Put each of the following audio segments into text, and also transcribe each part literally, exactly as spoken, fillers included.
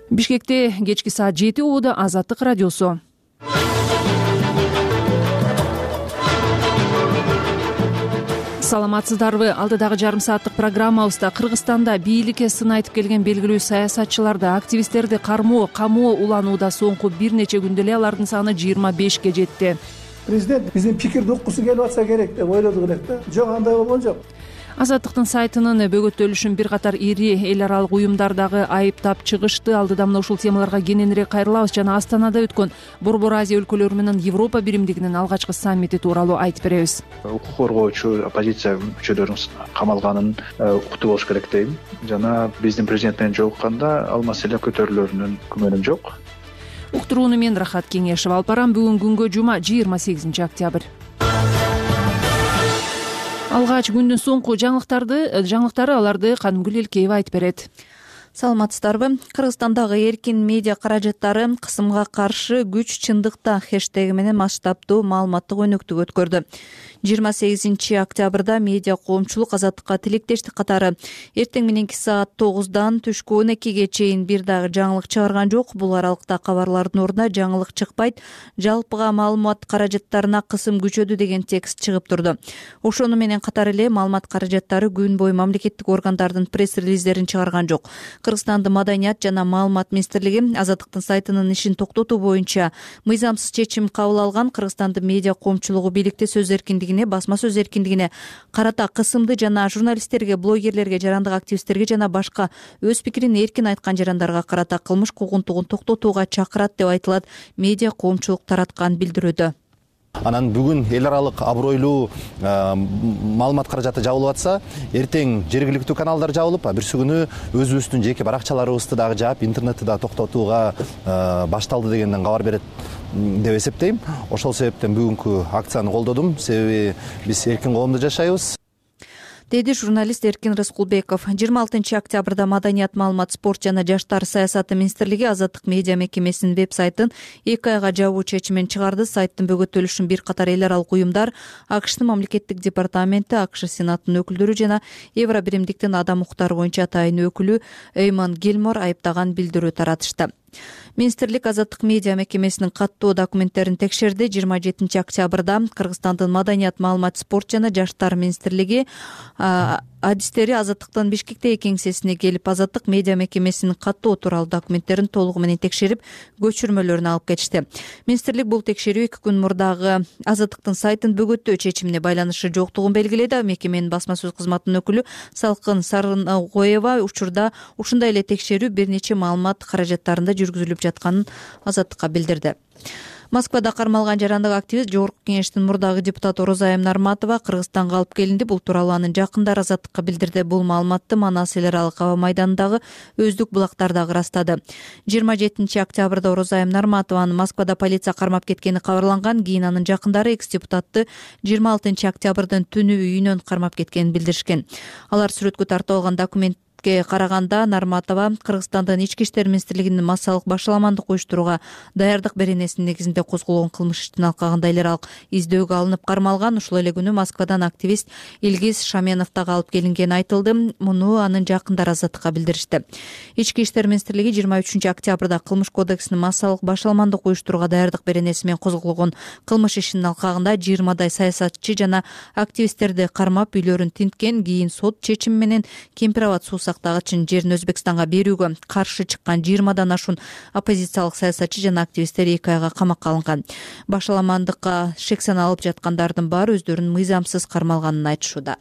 Бишкекте кечки саат жети убуда Азаттык радиосу. Саламатсыздарбы? Алдыдагы жарым сааттык программабызда Кыргызстанда бийликке сын айтып келген белгилүү саясатчыларды, активисттерди кармоо, камоо уланууда соңку бир нече күндө эле алардын саны жыйырма бешке жетти. Президент биздин пикирди уккусу келип атса керек деп ойлодук элек да. Жок, андай болгон жок. Азаттыктын сайтынын бөгөттөлүшүн бир катар ири эл аралык уюмдар дагы айыптап чыгышты. Алдыда мына ушул темаларга кененирээк кайрылабыз жана Астанада өткөн Борбор Азия өлкөлөрү менен Европа биримдигинин алгачкы саммити тууралуу айтып беребиз. Укук коргоочу оппозиция мүчөлөрүнүн камалганын уктуу болуш керек дейм. Жана биздин президент менен жолукканда ал маселе көтөрүлөрүнүн күмөнүм жок. Уктурууну мен Рахат Кеңешев алып барам. Бүгүн күнгө жума жыйырма сегизинчи октябрь. Алгач күндүн соңку жаңылыктарды жаңылыктары аларды Канымгүл Элкеева айтып берет. Саламатсыздарбы? Кыргызстандагы эркин медиа каражаттары кысымга каршы күч чындыкта хэштеги менен масштабдуу маалыматтык өнөктүк өткөрдү. жыйырма сегизинчи октябрда медиа коомчулук Азаттыкка тилектештик катары эртең мененки саат тогуздан түшкү он экиге чейин бир дагы жаңылык чыгарган жок. Бул аралыкта кабарлардын ордуна жаңылык чыкпайт, жалпыга маалымат каражаттарына кысым күчөдү деген текст чыгып турду. Ошону менен катар эле маалымат каражаттары күн бою мамлекеттик органдардын пресс-релиздерин чыгарган жок. Кыргызстандын Маданият жана маалымат министрлиги Азаттыктын сайтынын ишин токтотуу боюнча мыйзамсыз чечим кабыл алган. Кыргызстандын медиа коомчулугу бийликте сөз эркиндигине, басма сөз эркиндигине карата кысымды жана журналисттерге, блогерлерге, жарандык активисттерге жана башка өз пикирин эркин айткан жарандарга карата кылмыш куугунтугун токтотууга чакырат деп айтылат медиа коомчулук тараткан билдирүүдө. Анан бүгүн эл аралык абройлуу маалымат каражаты жабылып атса, эртең жергиликтүү каналдар жабылып, бирси күнү өзүбүздүн жеке баракчаларыбызды дагы жаап, интернетти дагы токтотууга башталды дегенден кабар берет деп эсептейм. Ошол себептен бүгүнкү акцияны колдодум. Себеби биз эркин коомдо жашайбыз, деди журналист Эркин Рыскулбеков. жыйырма алтынчы октябрда Маданият, маалымат, спорт жана жаштар саясаты министрлиги Азаттык медиа мекемесинин веб-сайтын эки айга жабуу чечимин чыгарды. Сайттын бөгөттөлүшүн бир катар эл аралык уюмдар, АКШтын мамлекеттик департаменти, АКШ сенатынын өкүлдөрү жана Евро биримдиктин адам укуктары боюнча атайын өкүлү Эймон Гилмор айыптаган билдирүү таратышты. Министрлик Азаттык медиа мекемесинин каттуу документтерин текшерди. жыйырма жетинчи октябрда Кыргызстандын Маданият, маалымат, спорт жана жаштар министрлиги адистери Азаттыктын Бишкектеги кеңсесине келип, Азаттык медиа мекемесинин каттоо тууралуу документтерин толугу менен текшерип, көчүрмөлөрүн алып кетишти. Министрлик бул текшерүү эки күн мурдагы Азаттыктын сайтын бөгөттөө чечимине байланышы жоктугун белгиледи. Мекеменин басма сөз кызматынын өкүлү Салкын Сарынгоева учурда ушундай эле текшерүү бир нече маалымат каражаттарында жүргүзүлүп жатканын Азаттыкка билдирди. Москвада кармалган жарандык активист Жогорку кеңештин мурдагы депутаты Орозайым Нарматова Кыргызстанга алып келинди. Бул тууралуу анын жакындары Азаттыкка билдирди. Бул маалыматты Манас эл аралык аба майданындагы өздүк булактарда ырастады. жыйырма жетинчи октябрда Орозайым Нарматованы Москвада полиция кармап кеткени кабарланган. Кийин анын жакындары экс-депутатты жыйырма алтынчы октябрдын түнү үйүнөн кармап кеткенин билдиришкен. Алар сүрөткө тартып алган документ караганда Нарматова Кыргызстандын ички иштер министрлигинин массалык башаламандык уюштурууга даярдык беренесинин негизинде козголгон кылмыш иштин алкагында эл аралык издөөгө алынып кармалган. Ушул эле күнү Москвадан активист Илгиз Шаменов дагы алып келингени айтылды. Муну анын жакындары Азаттыкка билдиришти. Ички иштер министрлиги жыйырма үчүнчү октябрда кылмыш кодексинин массалык башаламандык уюштурууга даярдык беренеси менен козголгон кылмыш ишинин алкагында жыйырмадай саясатчы жана активисттерди кармап, үйлөрүн тинткен. Кийин сот чечими менен Кемпир-Абад суу сактагычын жерин Өзбекстанга берүүгө каршы чыккан жыйырмадан ашуун оппозициялык саясатчы жана активисттер эки айга камакка алынган. Башаламандыкка шек саналып жаткандардын баары өздөрүнүн мыйзамсыз кармалганын айтышууда.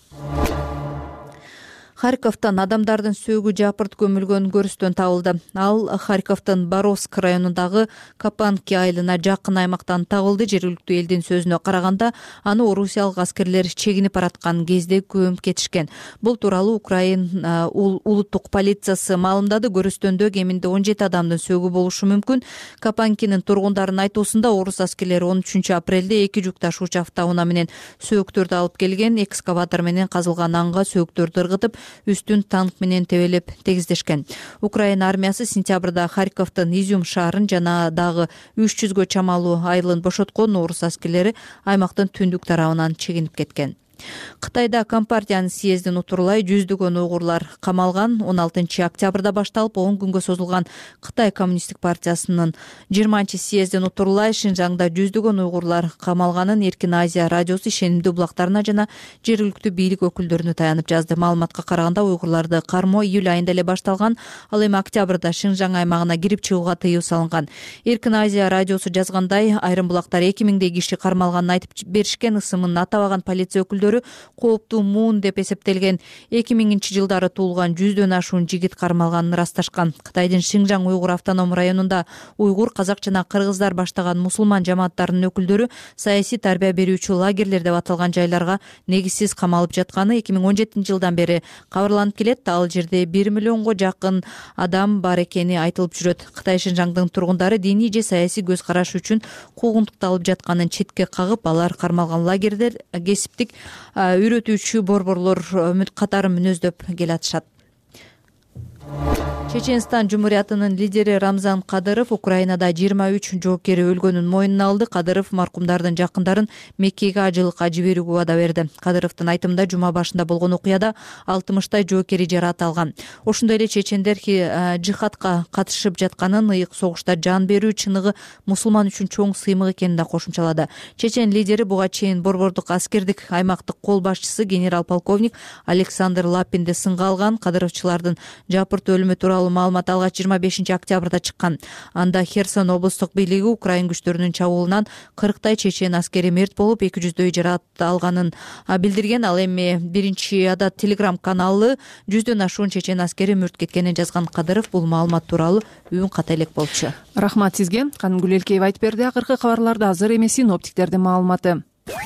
Харьковтан адамдардын сөөгү жапырт көмүлгөн көрүстөн табылды. Ал Харьковдун Боровск районундагы Капанки айылына жакын аймактан табылды. Жергиликтүү элдин сөзүнө караганда, аны орусиялык аскерлер чегинип бараткан кезде көмүп кетишкен. Бул тууралуу Украина улуттук полициясы маалымдады. Көрүстөндө кеминде он жети адамдын сөөгү болушу мүмкүн. Капанкинин тургундарынын айтуусунда орус аскерлери он үчүнчү апрелде эки жүк ташуучу автоунаа менен сөөктөрдү алып келген. Экскаватор менен казылган анга сөөктөрдү ыргытып, үстүн танк менен тебелеп тегиздешкен. Украина армиясы сентябрда Харьковдун Изюм шаарын жана дагы үч жүзгө чамалуу айылын бошоткон. Орус аскерлери аймактын түндүк тарабынан чегинип кеткен. Кытайда Компартиянын съездин утурлай жүздөгөн уйгурлар камалган. он алтынчы октябрда башталып он күнгө созулган Кытай коммунисттик партиясынын жыйырманчы съездин утурлай Шинжаңда жүздөгөн уйгурлар камалганын Эркин Азия радиосу ишенимдүү булактарына жана жергиликтүү бийлик өкүлдөрүнө таянып жазды. Маалыматка караганда уйгурларды кармоо июль айында эле башталган, ал эми октябрда Шинжаң аймагына кирип чыгууга тыюу салынган. Эркин Азия радиосу жазгандай, айрым булактар эки миңдей киши кармалганын айтып беришкен. Ысымын атабаган полиция өкүлдөрү кооптуу муун деп эсептелген эки миңинчи жылдары туулган жүздөн ашуун жигит кармалганын ырасташкан. Кытайдын Шинжаң уйгур автоном районунда уйгур, казак жана кыргыздар баштаган мусулман жамааттарынын өкүлдөрү саясий тарбия берүүчү лагерлер деп аталган жайларга негизсиз камалып жатканы эки миң он жетинчи жылдан бери кабарланып келет. Ал жерде бир миллионго жакын адам бар экени айтылып жүрөт. Кытай Шинжаңдын тургундары диний же саясий көз карашы үчүн куугунтукталып жатканын четке кагып, алар кармалган лагердер кесиптик үйрөтүүчү борборлор катарын мүнөздөп келатышат. Чеченстан Жумуриятынын лидери Рамзан Кадыров Украинада жыйырма үч жоокери өлгөнүн мойнуна алды. Кадыров маркумдардын жакындарын Меккеге ажылыкка жиберүүгө убада берди. Кадыровдун айтымында жума башында болгон окуяда алтымыштай жоокери жараат алган. Ошондой эле чечендер жихадка катышып жатканын, ыйык согушта жан берүү чыныгы мусулман үчүн чоң сыймык экенин да кошумчалады. Чечен лидери буга чейин борбордук аскердик аймактык кол башчысы генерал-полковник Александр Лапинди сынга алган. Кадыровчулардын жапырт өлүмү тууралуу маалымат алгач жыйырма бешинчи октябрда чыккан. Анда Херсон облустук бийлиги Украин күчтөрүнүн чабуулунан кырктай чечен аскери мерт болуп, эки жүздөй жараат алганын билдирген. Ал эми биринчи Адат телеграм каналы жүздөн ашуун чечен аскери мөрт кеткенин жазган. Кадыров бул маалымат тууралуу үн ката элек болчу. Рахмат сизге. Канымгүл Элкеева айтып берди. Акыркы кабарларда азыр эмес синоптиктердин маалыматы.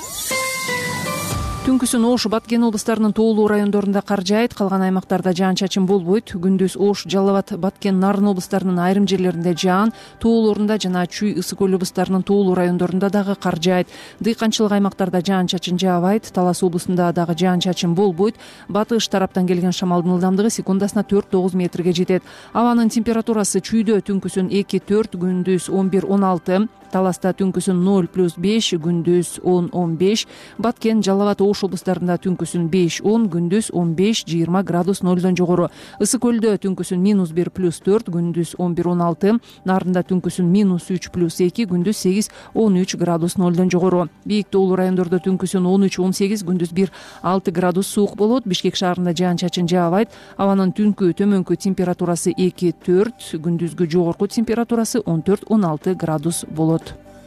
Түнкүсүн Ош, Баткен облустарынын тоолуу райондорунда кар жаайт, калган аймактарда жаан-чачын болбойт. Күндүз Ош, Жалал Абад, Баткен, Нарын облустарынын айрым жерлеринде жаан, тоолорунда жана Чүй, Ысык көл облустарынын тоолуу райондорунда дагы кар жаайт. Дыйканчылык аймактарда жаан-чачын жаабайт. Талас облусунда дагы жаан-чачын болбойт. Батыш тараптан келген шамалдын ылдамдыгы секундасына төрт тогуз метрге жетет. Абанын температурасы Чүйдө түнкүсүн эки төрт, күндүз он бир он алты, Таласта түнкүсүн ноль плюс беш, күндүз он он беш, Баткен, Жалал Абад, Ош облустарында түнкүсүн беш он, күндүз он беш жыйырма градус нолдон жогору. Ысык көлдө түнкүсүн минус бир плюс төрт, күндүз он бир он алты, Нарында түнкүсүн минус үч плюс эки, күндүз сегиз он үч градус нолдон жогору. Бийик тоолуу райондордо түнкүсүн он үч он сегиз, күндүз бир алты градус суук болот. Бишкек шаарында жаан-чачын жаабайт. Абанын түнкү төмөнкү температурасы эки төрт, күндүзгү жогорку температурасы он төрт он алты градус болот.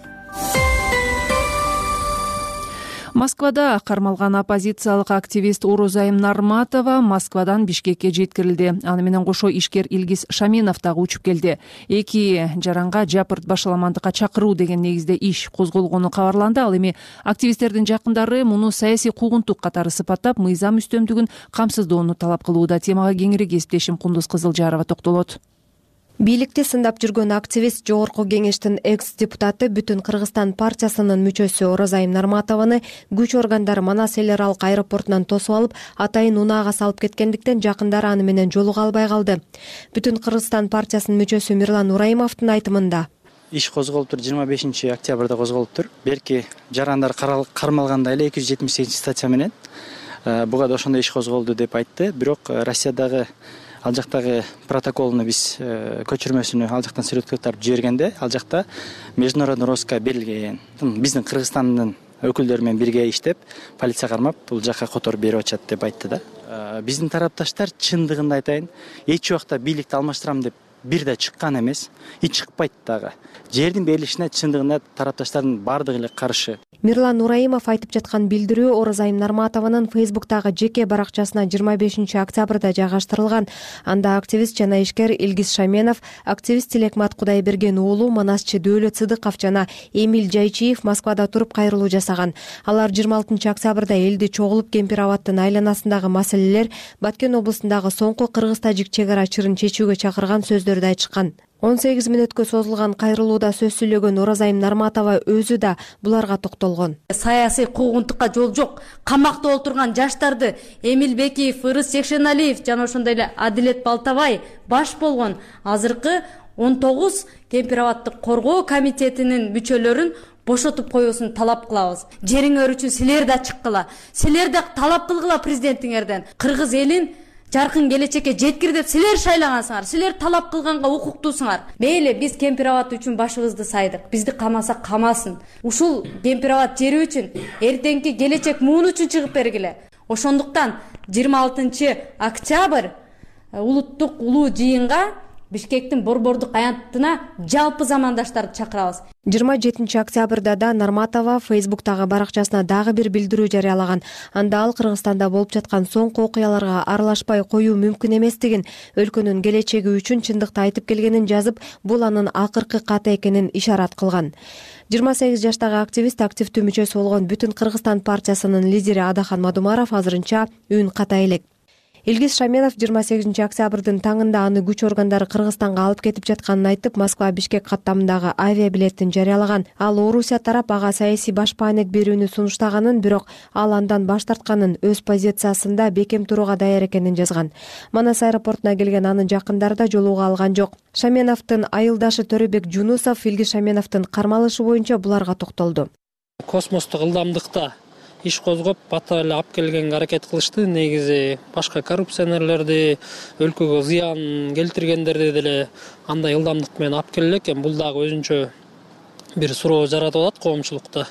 Москвада кармалган оппозициялык активист Орозайым Нарматова Москвадан Бишкекке жеткирилди. Аны менен кошо ишкер Илгиз Шаменов дагы учуп келди. Эки жаранга жапырт башаламандыкка чакыруу деген негизде иш козголгону кабарланды. Ал эми активисттердин жакындары муну саясий куугунтук катары сыпаттап, мыйзам үстөмдүгүн камсыздоону талап кылууда. Темага кеңири кесиптешим Кундуз Кызылжарова токтолот. Бийликти сындап жүргөн активист Жогорку кеңештин экс-депутаты Бүтүн Кыргызстан партиясынын мүчөсү Орозайым Нарматованы күч органдары Манас эл аралык аэропортунан тосуп алып, атайын унаага салып кеткендиктен жакындары аны менен жолуга албай калды. Бүтүн Кыргызстан партиясынын мүчөсү Мирлан Ураимовдун айтымында: Иш козголуптур, жыйырма бешинчи октябрда козголуптур. Берки жарандар кармалганда эле эки жүз жетимиш сегизинчи статья менен буга да ошондой иш козголду деп айтты. Бирок Россиядагы ал жактагы протоколуну биз көчүрмөсүнү ал жактан сүрөткө жибергенде, ал жакта международный розыска берилген. Биздин Кыргызстандын өкүлдөрү менен бирге иштеп, полиция кармап, бул жакка которуп берип атышат деп айтты да. Биздин тарапташтар чындыгында айтайын, эч убакта бийликти алмаштырам деп бир да чыккан эмес, и чыкпайт дагы. Жердин берилишине чындыгында тарапташтардын бардыгы эле каршы. Мирлан Ураимов айтып жаткан билдирүү Орозайым Нарматованын Фейсбуктагы жеке баракчасына жыйырма бешинчи октябрда жайгаштырылган. Анда активист жана ишкер Илгиз Шаменов, активист Тилекмат Кудайберген уулу Манасчы Дөөлөт Сыдыков жана Эмиль Жайчиев Москвада туруп кайрылуу жасаган. Алар жыйырма алтынчы октябрда элди чогулуп Кемпир абадтын айланасындагы маселелер, Баткен облусундагы соңку кыргыз-тажик чек ара чырын чечүүгө чакырган сөздөрдү айтышкан. он сегиз мүнөткө созулган кайрылууда сөз сүйлөгөн Орозайым Нарматова өзү да буларга токтолгон. Саясий куугунтукка жол жок. Камакта олтурган жаштарды Эмиль Бекиев, Ырыс Секшеналиев жана ошондой эле Адилет Балтабай баш болгон азыркы он тогуз Кемпир абадтык коргоо комитетинин мүчөлөрүн бошотуп коюусун талап кылабыз. Жериңер үчүн силер да чыккыла, силер да талап кылгыла президентиңерден. Кыргыз элин жаркын келечекке жеткир деп силер шайлағансыңар, силер талап кылганга укуктуусуңар. Мейли биз Кемпир-Абад үчүн башыбызды сайдык, бизди камаса камасын. Ушул Кемпир-Абад жери үчүн, эртеңки келечек муун үчүн чыгып бергиле. Ошондуктан жыйырма алтынчы октябрь улуттук улуу жыйынга Бишкектин борбордук аянтына жалпы замандаштарды чакырабыз. жыйырма жетинчи октябрда да Нарматова Фейсбуктагы баракчасына дагы бир билдирүү жарыялаган. Анда ал Кыргызстанда болуп жаткан соңку окуяларга аралашпай коюу мүмкүн эместигин, өлкөнүн келечеги үчүн чындыкты айтып келгенин жазып, бул анын акыркы каты экенин ишарат кылган. жыйырма сегиз жаштагы активист активдүү мүчөсү болгон Бүтүн Кыргызстан партиясынын лидери Адахан Мадумаров азырынча үн ката элек. Илгиз Шаменов жыйырма сегизинчи октябрдын таңында аны күч органдары Кыргызстанга алып кетип жатканын айтып, Москва Бишкек каттамындагы авиабилеттин жарыялаган. Ал Орусия тарап ага саясий баш паанек берүүнү сунуштаганын, бирок ал андан баш тартканын, өз позициясында бекем турууга даяр экенин жазган. Манас аэропортуна келген анын жакындары да жолууга алган жок. Шаменовдун айылдашы Төрөбек Жунусов Илгиз Шаменовдун кармалышы боюнча буларга токтолду. Космостук ылдамдыкта иш козгоп бата эле алып келгенге аракет кылышты. Негизи башка коррупционерлерди, өлкөгө зыян келтиргендерди деле андай ылдамдык менен алып келе экен. Бул дагы өзүнчө бир суроо жаратып атат коомчулукта.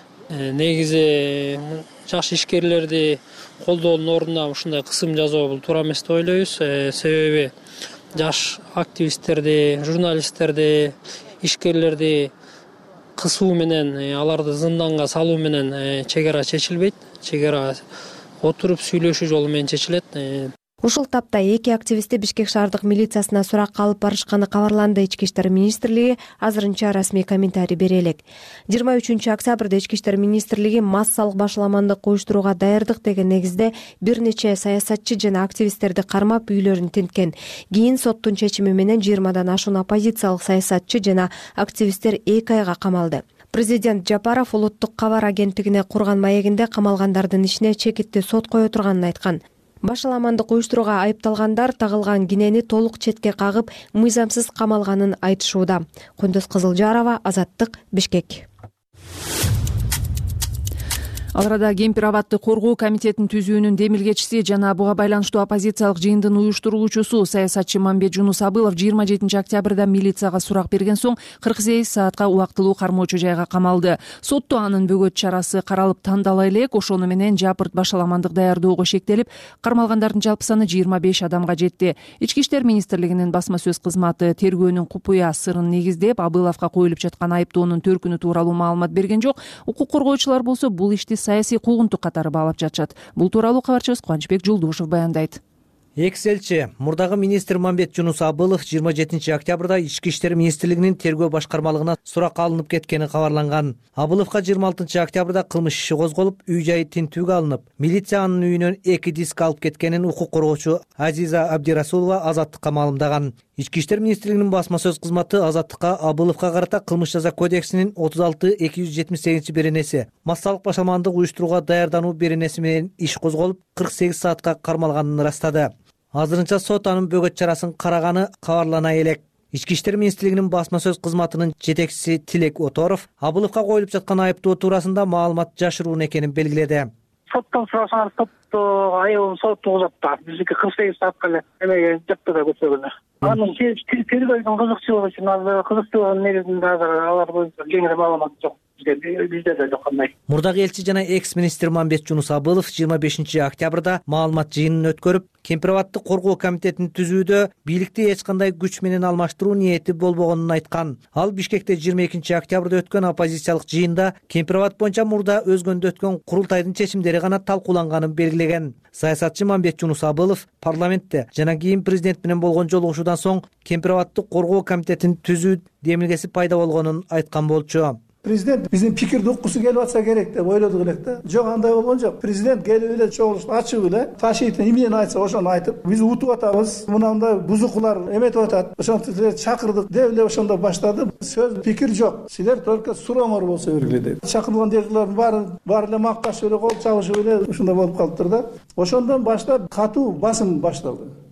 Негизи жаш ишкерлерди колдоонун ордуна ушундай кысым жасоо бул туура эмес деп ойлойбуз. Себеби жаш активисттерди, журналисттерди, ишкерлерди кысуу менен, аларды зынданга салуу менен чегара чечилбейт. Чегара отуруп сүйлөшүү жолу менен чечилет. Ушул тапта эки активистти Бишкек шаардык милициясына суракка алып барышканы кабарланды. Ички иштер министрлиги азырынча расмий комментарий бере элек. жыйырма үчүнчү октябрда Ички иштер министрлиги массалык башаламандык уюштурууга даярдык деген негизде бир нече саясатчы жана активисттерди кармап үйлөрүн тинткен. Кийин соттун чечими менен жыйырмадан ашуун оппозициялык саясатчы жана активисттер эки айга камалды. Президент Жапаров улуттук кабар агенттигине курган маегинде камалгандардын ишине чекитти сот кое турганын айткан. Башаламандык уюштурууга айыпталгандар тагылган кинени толук четке кагып, мыйзамсыз камалганын айтышууда. Кундуз Кызылжарова, Азаттык, Бишкек. Ал арада Кемпир-Абадды коргоо комитетин түзүүнүн демилгечиси жана буга байланыштуу оппозициялык жыйындын уюштуруучусу саясатчы Мамбет Жунус Абылов жыйырма жетинчи октябрда милицияга сурак берген соң кырк сегиз саатка убактылуу кармоочу жайга камалды. Сотто анын бөгөт чарасы каралып тандала элек, ошону менен жапырт башаламандык даярдоого шектелип, кармалгандардын жалпы саны жыйырма беш адамга жетти. Ички иштер министрлигинин басма сөз кызматы тергөөнүн купуя сырын негиздеп, Абыловго коюлуп жаткан айыптоонун төркүнү тууралуу маалымат берген жок. Укук коргоочулар болсо бул ишти саясий куугунтук катары баалап жатышат. Бул тууралуу кабарчыбыз Кубанычбек Жулдушев баяндайт. Экс-элчи мурдагы министр Мамбет Жунус Абылов жыйырма жетинчи октябрда Ички иштер министрлигинин тергөө башкармалыгына суракка алынып кеткени кабарланган. Абыловго жыйырма алтынчы октябрда кылмыш иши козголуп, үй жайы тинтүүгө алынып, милиция анын үйүнөн эки диск алып кеткенин укук коргоочу Азиза Абдирасулова Азаттыкка маалымдаган. Ички иштер министрлигинин басма сөз кызматы Азаттыкка Абыловго карата кылмыш жаза кодексинин отуз алты эки жүз жетимиш сегизинчи беренеси, массалык башаламандык уюштурууга даярдануу беренеси менен иш козголуп, кырк сегиз саатка кармалганын ырастады. Азырынча сот анын бөгөт чарасын караганы кабарлана элек. Ички иштер министрлигинин басма сөз кызматынын жетекчиси Тилек Оторов Абыловго коюлуп жаткан айыптоо туурасында маалымат жашыруун экенин белгиледи. Соттон сурасаңар, сот айыл сот угузат да. Биздики кырк сегиз саатка эле эмеге жатты да көчөгөнө. Анын тергөөнүн кызыкчылыгы үчүн азыр кызыктуулугунун негизинде азыр алар боюнча кеңири маалымат жок. Бизде да жок кандай. Мурдагы элчи жана экс-министр Мамбет Жунус Абылов жыйырма бешинчи октябрда маалымат жыйынын өткөрүп, Кемпир-Абадды коргоо комитетин түзүүдө бийликти эч кандай күч менен алмаштыруу ниети болбогонун айткан. Ал Бишкекте жыйырма экинчи октябрда өткөн оппозициялык жыйында Кемпир-Абад боюнча мурда өзгөндө өткөн курултайдын чечимдери гана талкууланганын белгилеген. Саясатчы Мамбет Жунус Абылов парламентте жана кийин президент менен болгон жолугушуудан соң Кемпир-Абадды коргоо комитетин түзүү демилгеси пайда болгонун айткан болчу. Президент биздин пикирди уккусу келип атса керек деп ойлодук элек да. Жок, андай болгон жок. Президент келип эле чогулушту ачып эле ташийтин эмнени айтса ошону айтып, биз утуп атабыз, мынандай бузукулар эметип атат, ошону силер чакырдык деп эле ошондо баштады. Сөз пикир жок. Силер только сурооңор болсо бергиле деп. Чакырылган дегилердин баары баары эле маккашып эле кол чабышып эле ушундай болуп калыптыр да. Ошондон баштап катуу басым башталды.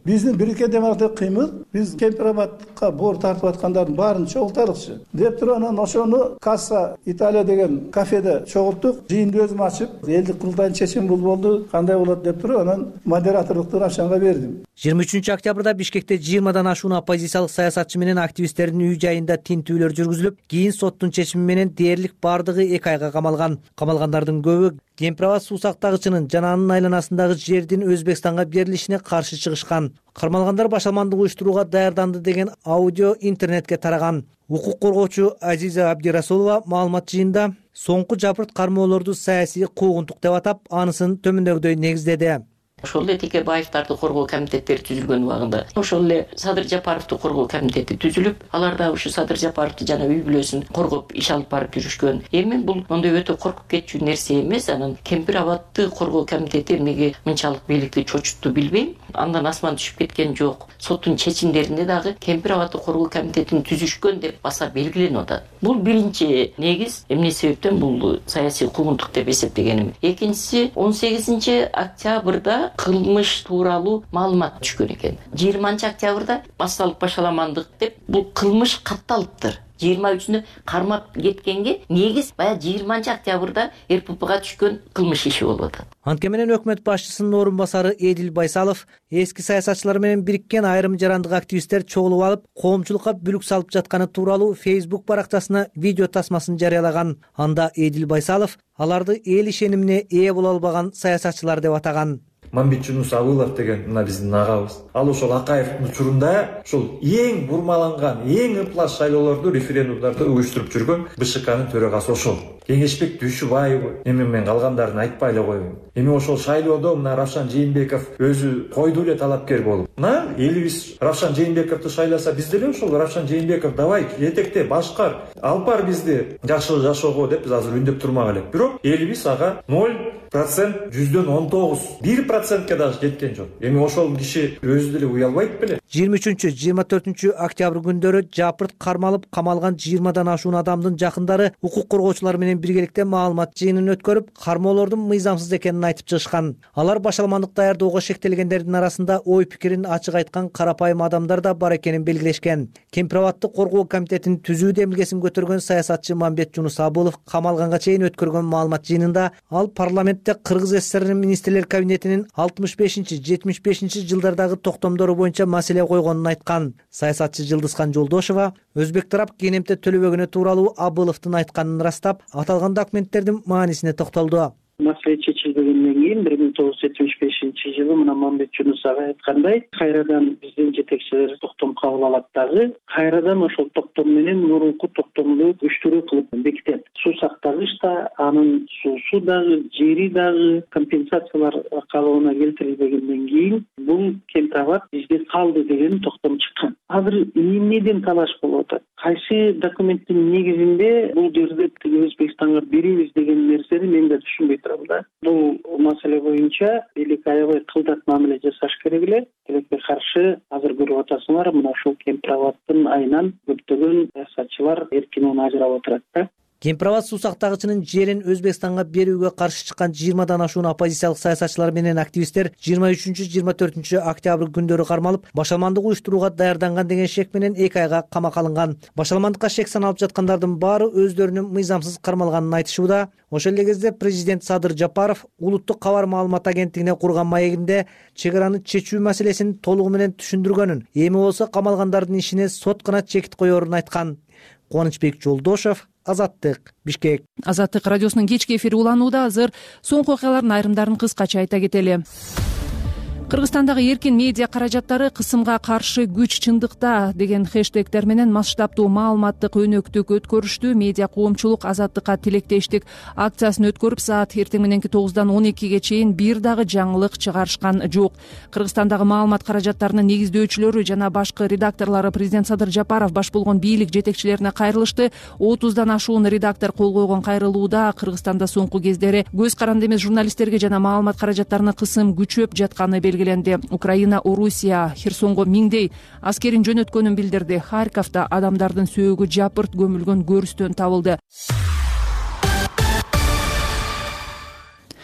биздин бириккен демократиялык кыймыл биз Кемпир-Абадка боор тартып аткандардын баарын чогултайлыкчы деп туруп анан ошону Касса Италия деген кафеде чогулттук. Жыйынды өзүм ачып, элдик курултайдын чечими бул болду, кандай болот деп туруп анан модераторлукту Равшанга бердим. жыйырма үчүнчү октябрда Бишкекте жыйырмадан ашуун оппозициялык саясатчы менен активисттердин үй жайында тинтүүлөр жүргүзүлүп, кийин соттун чечими менен дээрлик бардыгы эки айга камалган. Камалгандардын көбү Кемпир-Абад суу сактагычынын жана анын айланасындагы жердин Өзбекстанга берилишине каршы чыгышкан. Кармалгандар башалмандык уюштурууга даярданды деген аудио интернетке тараган. Укук коргоочу Азиза Абдирасулова маалымат жыйында соңку жапырт кармоолорду саясий куугунтук деп атап, анысын төмөндөгүдөй негиздеди. Ошол эле Текебаевдарды коргоо комитеттери түзүлгөн убагында ошол эле Садыр Жапаровду коргоо комитети түзүлүп, алар да ушу Садыр Жапаровду жана үй бүлөсүн коргоп иш алып барып жүрүшкөн. Эми бул мондой өтө коркуп кетчү нерсе эмес. Анан Кемпир-Абадды коргоо комитети эмнеге мынчалык бийликти чочутту билбейм. Андан асман түшүп кеткен жок. Соттун чечимдеринде дагы Кемпир-Абадды коргоо комитетин түзүшкөн деп баса белгиленип атат. Бул биринчи негиз. Эмне себептен бул саясий куугунтук деп эсептегеним. Экинчиси он сегизинчи октябрда кылмыш тууралуу маалымат түшкөн экен. жыйырманчы октябрда массалык башаламандык деп бул кылмыш катталыптыр. жыйырма үчүндө кармап кеткенге негиз баягы жыйырманчы октябрда эр пэ пэга түшкөн кылмыш иши болуп атат. Анткени менен өкмөт башчысынын орун басары Эдил Байсалов эски саясатчылар менен бириккен айрым жарандык активисттер чогулуп алып, коомчулукка бүлүк салып жатканы тууралуу Facebook баракчасына видео тасмасын жарыялаган. Анда Эдил Байсалов аларды эл ишенимине ээ боло албаган саясатчылар деп атаган. Мамбет Жунус Абылов деген мына биздин агабыз. Ал ошол Акаевдин учурунда ошол эң бурмаланган, эң ыплас шайлоолорду, референдумдарды уюштуруп жүргөн бэ шэ канын төрагасы ошол. Кеңешбек Дүйшүбаев, эми мен калгандарын айтпай эле коеюн. Эми ошол шайлоодо мына Равшан Жээнбеков өзү койдуу эле талапкер болуп. Мына элибиз Равшан Жээнбековду шайласа, биз деле ошол Равшан Жээнбеков давай жетекте башкар, алып бар бизди жакшы жашоого деп биз азыр үндөп турмак элек. Бирок элибиз ага ноль процент жүздөн он тогуз, бир процентке даже жеткен жок. Эми ошол киши өзү деле уя албайт беле? жыйырма үчүнчү жыйырма төртүнчү октябрь күндөрү жапырт кармалып камалган жыйырмадан ашуун адамдын жакындары укук коргоочулар менен биргеликте маалымат жыйынын өткөрүп, кармоолордун мыйзамсыз экенин айтып чыгышкан. Алар башаламандык даярдоого шектелгендердин арасында ой пикирин ачык айткан карапайым адамдар да бар экенин белгилешкен. Кемпир-Абадды коргоо комитетин түзүү демилгесин көтөргөн саясатчы Мамбет Жунус Абылов камалганга чейин өткөргөн маалымат жыйынында ал парламентте Кыргыз ССРнин министрлер кабинетинин алтымыш бешинчи жетимиш бешинчи жылдардагы токтомдору боюнча маселе койгонун айткан. Саясатчы Жылдызкан Жолдошова өзбек тарап кенемте төлөбөгөнү тууралуу Абыловдун айтканын ырастап, аталган документтердин маанисине токтолду. Маселе чечилбегенден кийин бир миң тогуз жүз жетимиш бешинчи жылы мына Мамбет Жунус ага айткандай, кайрадан биздин жетекчилер токтом кабыл алат дагы, кайрадан ошол токтом менен мурунку токтомду күчтүүрөөк кылып бекитет. Суу сактагыч да, анын суусу дагы, жери дагы компенсациялар кабылына келтирилбегенден кийин бул Кемпир-Абад бизде калды деген токтом чыккан. Азыр эмнеден талаш болуп атат? Кайсы документтин негизинде бул жерде Өзбекстанга беребиз деген нерсени мен да түшүнбөй турам да. Бул маселе боюнча бийлик аябай кылдат мамиле жасаш керек эле. Тилекке каршы азыр көрүп атасыңар, мына ушул Кемпир-Абаддын айынан көптөгөн саясатчылар эркинен ажырап отурат да. Кемпир-Абад суу сактагычынын жерин Өзбекстанга берүүгө каршы чыккан жыйырмадан ашуун оппозициялык саясатчылар менен активисттер жыйырма үчүнчү жыйырма төртүнчү октябрь күндөрү кармалып, башаламандык уюштурууга даярданган деген шек менен эки айга камакка алынган. Башаламандыкка шек саналып жаткандардын баары өздөрүнүн мыйзамсыз кармалганын айтышууда. Ошол эле кезде президент Садыр Жапаров улуттук кабар маалымат агенттигине курган маегинде чек араны чечүү маселесин толугу менен түшүндүргөнүн, эми болсо камалгандардын ишине сот гана чекит коерун айткан. Кубанычбек Жолдошов, Азаттык, Бишкек. Азаттык радиосунун кечки эфири уланууда. Азыр соңку окуялардын айрымдарын кыскача айта кетели. Кыргызстандагы эркин медиа каражаттары кысымга каршы күч чындыкта деген хэштегтер менен масштабдуу маалыматтык өнөктүк өткөрүштү. Медиа коомчулук азаттыкка тилектештик акциясын өткөрүп, саат эртең мененки тогуздан он экиге чейин бир дагы жаңылык чыгарышкан жок. Кыргызстандагы маалымат каражаттарынын негиздөөчүлөрү жана башкы редакторлору президент Садыр Жапаров баш болгон бийлик жетекчилерине кайрылышты. отуздан ашуун редактор кол койгон кайрылууда Кыргызстанда соңку кездери көз каранды эмес журналисттерге жана маалымат каражаттарына кысым күчөп жатканы белгиленди. Украина, Орусия, Херсонго миңдей аскерин жөнөткөнүн билдирди. Харьковдо адамдардын сөөгү жапырт көмүлгөн көрүстөн табылды.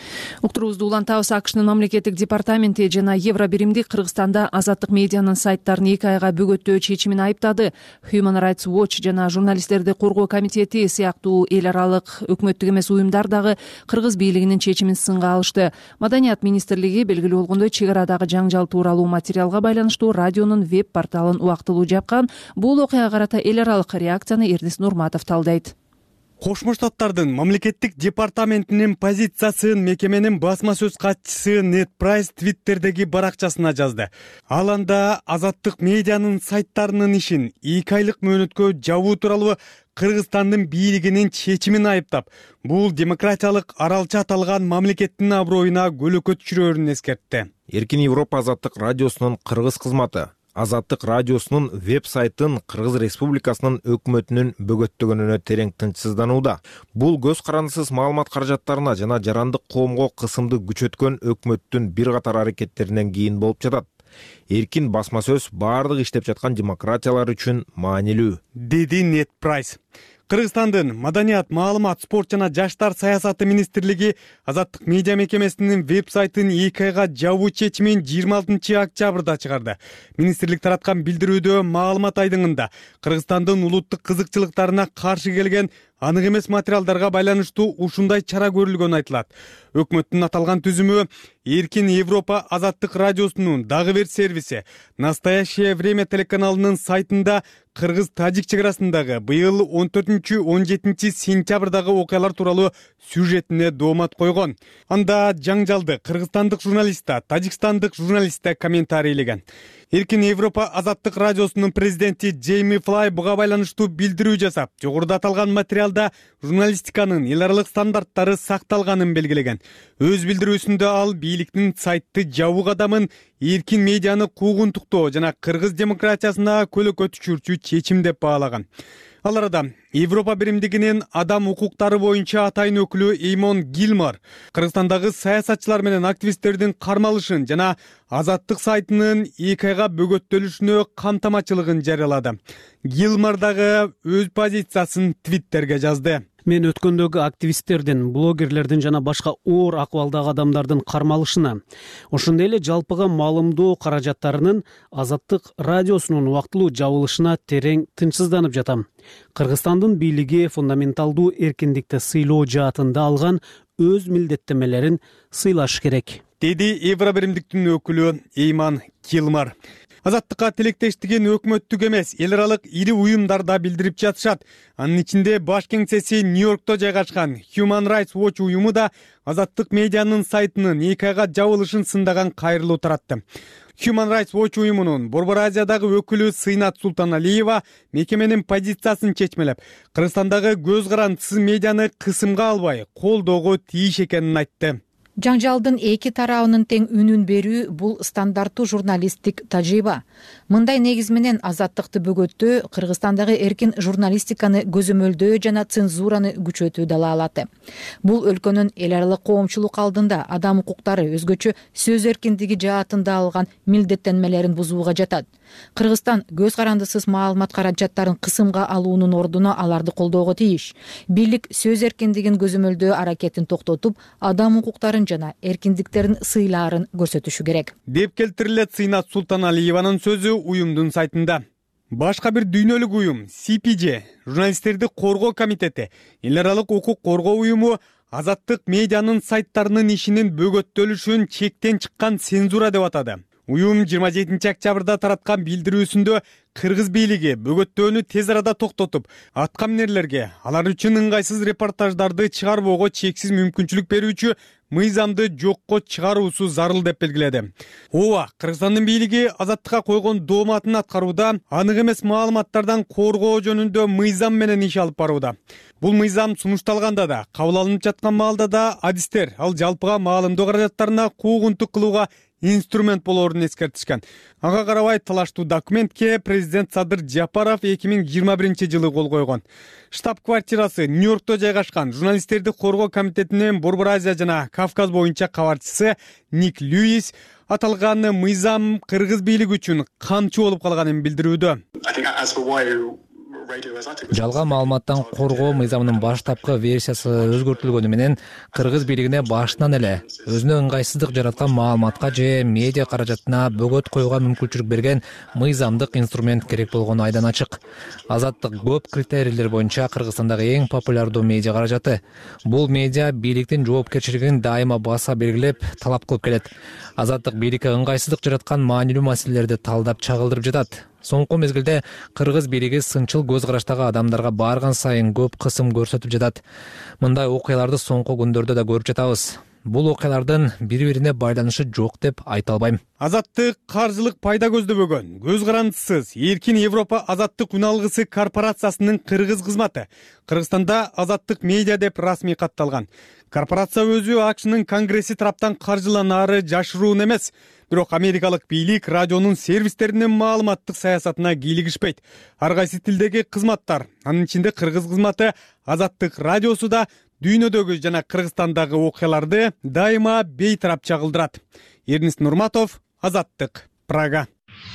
Уктуруубузду улантабыз. АКШнын мамлекеттик департаменти жана Евро биримди Кыргызстанда азаттык медианын сайттарын эки айга бөгөттөө чечимин айыптады. Human Rights Watch жана журналисттерди коргоо комитети сыяктуу эл аралык өкмөттүк эмес уюмдар дагы кыргыз бийлигинин чечимин сынга алышты. Маданият министрлиги белгилүү болгондой чек арадагы жаңжал тууралуу материалга байланыштуу радионун веб порталын убактылуу жапкан. Бул окуяга карата эл аралык реакцияны Эрдис Нурматов талдайт. Кошмо Штаттардын мамлекеттик департаментинин позициясын мекеменин басма сөз катчысы Нет Прайс твиттердеги баракчасына жазды. Ал анда азаттык медианын сайттарынын ишин эки айлык мөөнөткө жабуу тууралуу Кыргызстандын бийлигинин чечимин айыптап, бул демократиялык аралча аталган мамлекеттин аброюна көлөкө түшүрөөрүн эскертти. Эркин Европа азаттык радиосунун кыргыз кызматы Азаттык радиосунун веб-сайтын Кыргыз Республикасынын өкмөтүнүн бөгөттөгөнүнө терең тынчсызданууда. Бул көз карандысыз маалымат каражаттарына жана жарандык коомго кысымды күчөткөн өкмөттүн бир катар аракеттеринен кийин болуп жатат. Эркин басма сөз баардык иштеп жаткан демократиялар үчүн маанилүү, деди Нет Прайс. Кыргызстандын Маданият, маалымат, спорт жана жаштар саясаты министрлиги азаттык медиа мекемесинин веб-сайтын эки айга жабуу чечимин жыйырма алтынчы октябрда чыгарды. Министрлик тараткан билдирүүдө маалымат айдыңында Кыргызстандын улуттук кызыкчылыктарына каршы келген анык эмес материалдарга байланыштуу ушундай чара көрүлгөнү айтылат. Өкмөттүн аталган түзүмү Эркин Европа азаттык радиосунун дагы бир сервиси Настоящее время телеканалынын сайтында Кыргыз-Тажик чек арасындагы быйыл он төртүнчү он жетинчи сентябрдагы окуялар тууралуу сюжетине доомат койгон. Анда жаңжалды кыргызстандык журналист да, тажикстандык журналист да комментарийлеген. Эркин Европа азаттык радиосунун президенти Джейми Флай буга байланыштуу билдирүү жасап, жогоруда аталган материалда журналистиканын эл аралык стандарттары сакталганын белгилеген. Өз билдирүүсүндө ал бийликтин сайтты жабуу кадамын эркин медианы куугунтуктоо жана кыргыз демократиясына көлөкө түшүрчү чечим деп баалаган. Ал арада Европа биримдигинин адам укуктары боюнча атайын өкүлү Эймон Гилмар Кыргызстандагы саясатчылар менен активисттердин кармалышын жана азаттык сайтынын эки айга бөгөттөлүшүнө камтамачылыгын жарыялады. Гилмар дагы өз позициясын твиттерге жазды. Мен өткөндөгү активисттердин, блогерлердин жана башка оор акыбалдагы адамдардын кармалышына, ошондой эле жалпыга маалымдоо каражаттарынын азаттык радиосунун убактылуу жабылышына терең тынчсызданып жатам. Кыргызстандын бийлиги фундаменталдуу эркиндикти сыйлоо жаатында алган өз милдеттенмелерин сыйлаш керек, деди Евро биримдиктин өкүлү Эймон Гилмар. Азаттыкка тилектештигин өкмөттүк эмес, эл аралык ири уюмдар да билдирип жатышат. Анын ичинде баш кеңсеси Нью-Йоркто жайгашкан Human Rights Watch уюму да азаттык медианын сайтынын эки айга жабылышын сындаган кайрылуу таратты. Human Rights Watch уюмунун Борбор Азиядагы өкүлү Сыйнат Султаналиева мекеменин позициясын чечмелеп, Кыргызстандагы көз карандысыз медианы кысымга албай, колдоого тийиш экенин айтты. Жаңжалдын эки тарабынын тең үнүн берүү бул стандарттуу журналисттик тажрыйба. Мындай негиз менен азаттыкты бөгөттөө, Кыргызстандагы эркин журналистиканы көзөмөлдөө жана цензураны күчөтүү далаалаты. Бул өлкөнүн эл аралык коомчулук алдында адам укуктары, өзгөчө сөз эркиндиги жаатында алган милдеттенмелерин бузууга жатат. Кыргызстан көз карандысыз маалымат каражаттарын кысымга алуунун ордуна аларды колдоого тийиш. Бийлик сөз эркиндигин көзөмөлдөө аракетин токтотуп, адам укуктарын жана эркиндиктерин сыйлаарын көрсөтүшү керек, деп келтирилет Сыйнат Султаналиеванын сөзү уюмдун сайтында. Башка бир дүйнөлүк уюм си пи джи, журналисттерди коргоо комитети, эл аралык укук коргоо уюму азаттык медианын сайттарынын ишинин бөгөттөлүшүн чектен чыккан цензура деп атады. Уюм жыйырма жетинчи октябрда тараткан билдирүүсүндө кыргыз бийлиги бөгөттөөнү тез арада токтотуп, аткаминерлерге алар үчүн ыңгайсыз репортаждарды чыгарбоого чексиз мүмкүнчүлүк берүүчү мыйзамды жокко чыгаруусу зарыл деп белгиледи. Ооба, Кыргызстандын бийлиги азаттыкка койгон дооматын аткарууда анык эмес маалыматтардан коргоо жөнүндө мыйзам менен иш алып барууда. Бул мыйзам сунушталганда да, кабыл алынып жаткан маалда да адистер ал жалпыга маалымдоо каражаттарына куугунтук кылууга инструмент болоорун эскертишкен. Ага карабай талаштуу документке президент Садыр Жапаров эки миң жыйырма биринчи жылы кол койгон. Штаб-квартирасы Нью-Йоркто жайгашкан журналисттерди коргоо комитетинин Борбор Азия жана Кавказ боюнча кабарчысы Ник Льюис аталган мыйзам кыргыз бийлиги үчүн камчы болуп калганын билдирүүдө. жалган маалыматтан коргоо мыйзамынын баштапкы версиясы өзгөртүлгөнү менен кыргыз бийлигине башынан эле өзүнө ыңгайсыздык жараткан маалыматка же медиа каражатына бөгөт коюуга мүмкүнчүлүк берген мыйзамдык инструмент керек болгону айдан ачык. Азаттык көп критерийлер боюнча Кыргызстандагы эң популярдуу медиа каражаты. Бул медиа бийликтин жоопкерчилигин дайыма баса белгилеп, талап кылып келет. Азаттык бийликке ыңгайсыздык жараткан маанилүү маселелерди талдап чагылдырып жатат. Соңку мезгилде кыргыз бийлиги сынчыл көз караштагы адамдарга барган сайын көп кысым көрсөтүп жатат. Мындай окуяларды соңку күндөрдө да көрүп жатабыз. Бул окуялардын бири-бирине байланышы жок деп айта албайм. Азаттык каржылык пайда көздөбөгөн, көз карандысыз Эркин Европа азаттык үн алгысы корпорациясынын кыргыз кызматы Кыргызстанда азаттык медиа деп расмий катталган. Корпорация өзү АКШнын Конгресси тараптан каржыланаары жашыруун эмес. Бирок америкалык бийлик радионун сервистеринин маалыматтык саясатына кийлигишпейт. Ар кайсы тилдеги кызматтар, анын ичинде кыргыз кызматы Азаттык радиосу да дүйнөдөгү жана Кыргызстандагы окуяларды дайыма бейтарап чагылдырат. Эрнис Нурматов, Азаттык, Прага.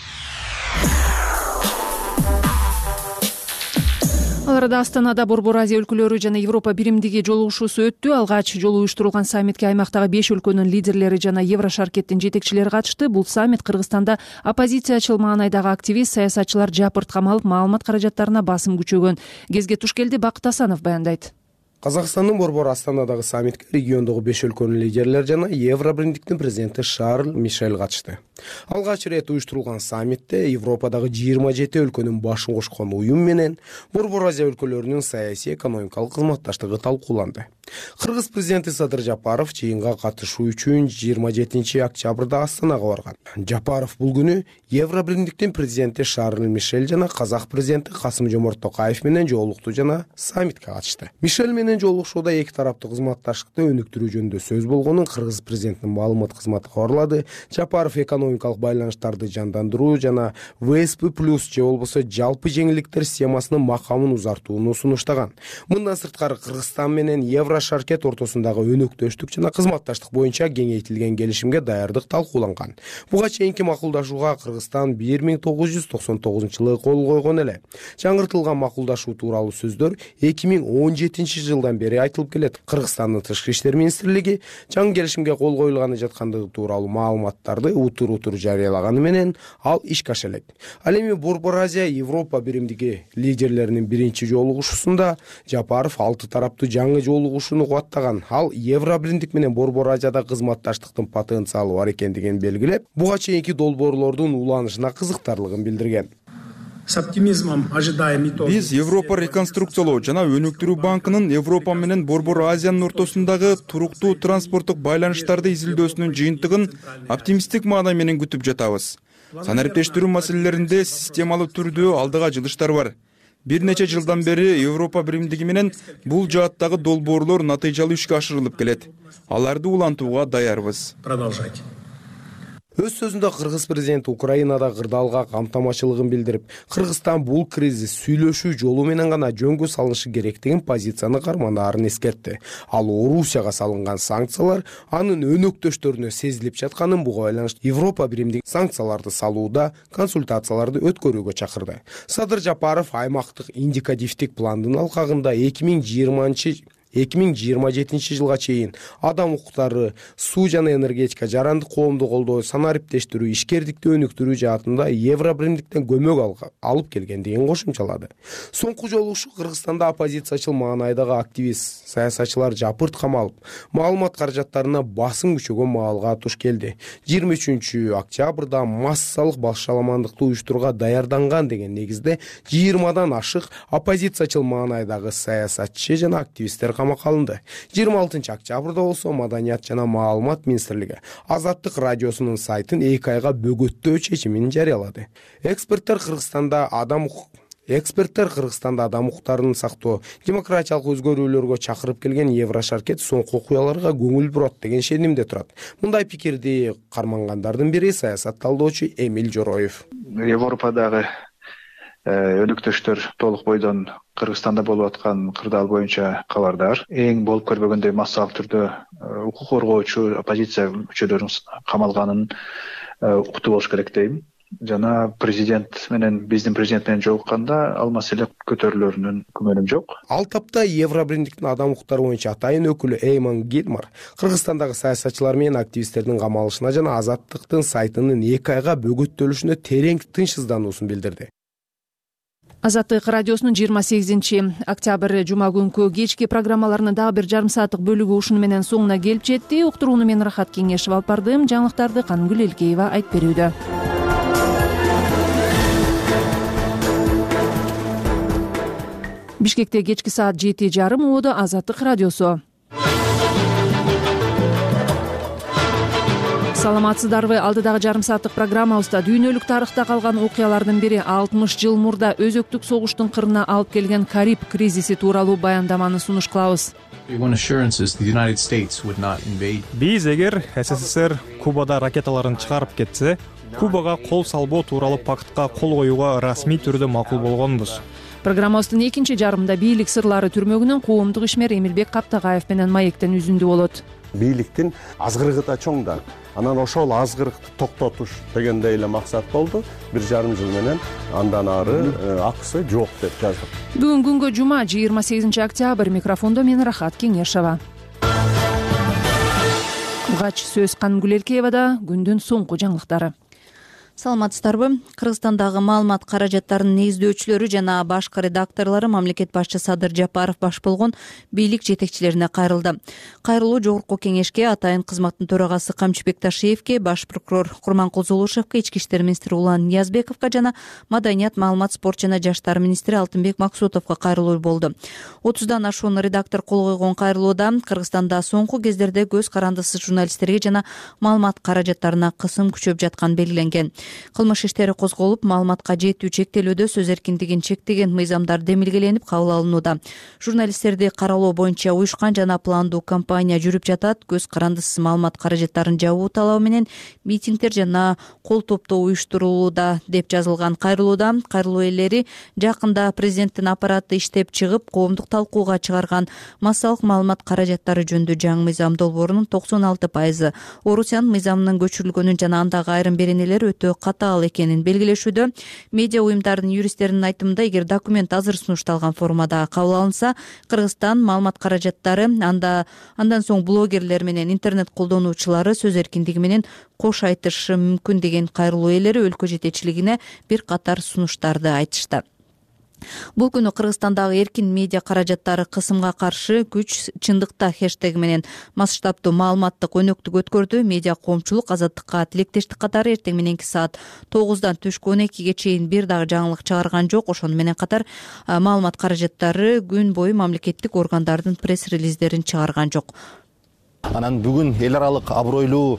Аларда Астанада Борбор Азия өлкөлөрү жана Европа биримдиги жолугушуусу өттү. Алгач жолу уюштурулган саммитке аймактагы беш өлкөнүн лидерлери жана Еврошаркеттин жетекчилери катышты. Бул саммит Кыргызстанда оппозициячыл маанайдагы активист, саясатчылар жапырт камалып, маалымат каражаттарына басым күчөгөн. Кезге туш келди, Бакыт Асанов баяндайт. Казакстандын Борбор Астанадагы саммитке региондогу беш өлкөнүн лидерлери жана Евро биримдиктин президенти Шарль Мишель катышты. Алгач ирет уюштурулган саммитте Европадагы жыйырма жети өлкөнүн башын кошкон уюм менен Борбор Азия өлкөлөрүнүн саясий экономикалык кызматташтыгы талкууланды. Кыргыз президенти Садыр Жапаров жыйынга катышуу үчүн жыйырма жетинчи октябрда Астанага барган. Жапаров бул күнү Евро биримдиктин президенти Шарль Мишель жана казак президенти Касым-Жомарт Токаев менен жолукту жана саммитке катышты. Мишель менен жолугушууда эки тараптуу кызматташтыкты өнүктүрүү жөнүндө сөз болгонун Кыргыз президентинин маалымат кызматы кабарлады. Жапаров экономикалык байланыштарды жандандыруу жана вэ эс пэ плюс же болбосо жалпы жеңилдиктер системасынын макамын узартууну сунуштаган. Мындан сырткары Кыргызстан менен Еврошаркет ортосундагы өнөктөштүк жана кызматташтык боюнча кеңейтилген келишимге даярдык талкууланган. Буга чейинки макулдашууга Кыргызстан бир миң тогуз жүз токсон тогузунчу жылы кол койгон эле. Жаңыртылган макулдашуу тууралуу сөздөр эки миң он жетинчи жылдан бери айтылып келет. Кыргызстандын тышкы иштер министрлиги жаңы келишимге кол коюлганы жаткандыгы тууралуу маалыматтарды утур-утур жарыялаганы менен ал ишке аша элек. Ал эми Борбор Азия Европа биримдиги лидерлеринин биринчи жолугушуусунда Жапаров алты тараптуу жаңы жолугушууну кубаттаган. Ал Евро биримдик менен Борбор Азияда кызматташтыктын потенциалы бар экендигин белгилеп, буга чейинки долбоорлордун уланышына кызыктарлыгын билдирген. Биз Европа реконструкциялоо жана өнүктүрүү банкынын Европа менен Борбор Азиянын ортосундагы туруктуу транспорттук байланыштарды изилдөөсүнүн жыйынтыгын оптимисттик маанай менен күтүп жатабыз. Санариптештирүү маселелеринде системалуу түрдө алдыга жылыштар бар. Бир нече жылдан бери Европа биримдиги менен бул жааттагы долбоорлор натыйжалуу ишке ашырылып келет. Аларды улантууга даярбыз. Өз сөзүндө Кыргыз президенти Украинада кырдаалга камтамашылыгын билдирип, Кыргызстан бул кризис сүйлөшүү жолу менен гана жөнгө салынышы керектигин позицияны карманаарын эскертти. Ал Орусияга салынган санкциялар анын өнөктөштөрүнө сезилип жатканын, буга байланыштуу Европа биримдиги санкцияларды салууда консультацияларды өткөрүүгө чакырды. Садыр Жапаров аймактык индикативдик пландын алкагында эки миң жыйырма жетинчи жылга чейин адам укуктары, суу жана энергетика, жарандык коомду колдоо, санариптештирүү, ишкердикти өнүктүрүү жаатында Евро биримдиктен көмөк алып келгендигин кошумчалады. Соңку жолугушуу Кыргызстанда оппозициячыл маанайдагы активист, саясатчылар жапырт камалып, маалымат каражаттарына басым күчөгөн маалга туш келди. жыйырма үчүнчү октябрда массалык башаламандыкты уюштурууга даярданган деген негизде жыйырмадан ашык оппозициячыл маанайдагы саясатчы жана активисттер камакка алынды. жыйырма алтынчы октябрда болсо Маданият жана маалымат министрлиги Азаттык радиосунун сайтын эки айга бөгөттөө чечимин жарыялады. Эксперттер Кыргызстанда адам Эксперттер Кыргызстанда адам укуктарын сактоо, демократиялык өзгөрүүлөргө чакырып келген Еврошаркет соңку окуяларга көңүл бурат деген шенимде турат. Мындай пикирди кармангандардын бири саясат талдоочу Эмиль Жороев. Европадагы өнүктүштөр толук бойдон Кыргызстанда болуп аткан кырдаал боюнча кабардар. Эң болуп көрбөгөндөй массалык түрдө укук коргоочу оппозиция мүчөлөрүнүн камалганын уктуу болуш керек дейм. жана президент менен биздин президент менен жолукканда ал маселе көтөрүлөрүнөн күмөнүм жок. Ал тапта Евробиримдиктин адам укуктары боюнча атайын өкүлү Эйман Гилмар Кыргызстандагы саясатчылар менен активисттердин камалышына жана Азаттыктын сайтынын эки айга бөгөттөлүшүнө терең тынчсыздануусун билдирди. Азаттык радиосунун жыйырма сегизинчи октябрь жума күнкү кечки программаларынын дагы бир жарым сааттык бөлүгү ушуну менен соңуна келип жетти. Уктурууну мен Рахат Кеңешов алып бардым. Жаңылыктарды Канымгүл Элкеева айтып берүүдө. Бишкекте кечки саат жети жарым убоду Азаттык радиосу. Саламатсыздарбы? Алдыдагы жарым сааттык программабызда дүйнөлүк тарыхта калган окуялардын бири алтымыш жыл мурда өзөктүк согуштун кырына алып келген Кариб кризиси тууралуу баяндаманы сунуш кылабыз. Биз эгер СССР Кубада ракеталарын чыгарып кетсе, Кубага кол салбоо тууралуу пактка кол коюуга расмий түрдө макул болгонбуз. Программабыздын экинчи жарымында бийлик сырлары түрмөгүнөн коомдук ишмер Эмилбек Каптагаев менен маектен үзүндү болот. Бийликтин азгырыгы да чоң да. Анан ошол азгырыкты токтотуш дегендей эле максат болду. Бир жарым жыл менен андан ары акысы жок деп жаздык. Бүгүн күнгө жума жыйырма сегизинчи октябрь. Микрофондо мен Рахат Кеңешова. Угач сөз Канымгүл Элкеевада. Күндүн соңку жаңылыктары. Саламатсыздарбы? Кыргызстандагы маалымат каражаттарынын негиздөөчүлөрү жана башкы редакторлору мамлекет башчы Садыр Жапаров баш болгон бийлик жетекчилерине кайрылды. Кайрылуу жогорку кеңешке, атайын кызматтын төрагасы Камчыбек Ташиевке, баш прокурор Курманкул Зулушевке, ички иштер министри Улан Ниязбековго жана маданият, маалымат, спорт жана жаштар министри Алтынбек Максутовго кайрылуу болду. отуздан ашуун редактор кол койгон кайрылууда Кыргызстанда соңку кездерде көз карандысыз журналисттерге жана маалымат каражаттарына кысым күчөп жатканы белгиленген. Кылмыш иштери козголуп, маалыматка жетүү чектелүүдө сөз эркиндигин чектеген мыйзамдар демилгеленип кабыл алынууда. Журналисттерди каралоо боюнча уюшкан жана пландуу кампания жүрүп жатат. Көз карандысыз маалымат каражаттарын жабуу талабы менен митингдер жана кол топтоо уюштурулууда деп жазылган кайрылууда. Кайрылуу ээлери жакында президенттин аппараты иштеп чыгып, коомдук талкууга чыгарган массалык маалымат каражаттары жөнүндө жаңы мыйзам долбоорунун токсон алты пайызы, Орусиянын мыйзамынын көчүрүлгөнүн жана андагы айрым беренелер өтө катаал экенин белгилешүүдө. Медиа уюмдардын юристтеринин айтымында, эгер документ азыр сунушталган формада кабыл алынса, Кыргызстан маалымат каражаттары анда андан соң блогерлер менен интернет колдонуучулары сөз эркиндиги менен кош айтышы мүмкүн деген кайрылуу ээлери өлкө жетекчилигине бир катар сунуштарды айтышты. Бул күнү Кыргызстандагы эркин медиа каражаттары кысымга каршы күч чындыкта хэштеги менен масштабтуу маалыматтык өнөктүк өткөрдү. Медиа коомчулук азаттыкка тилектештик катары эртең мененки саат тогуздан түшкү он экиге чейин бир дагы жаңылык чыгарган жок. Ошону менен катар маалымат каражаттары күн бою мамлекеттик органдардын пресс-релиздерин чыгарган жок. Анан бүгүн эл аралык абройлуу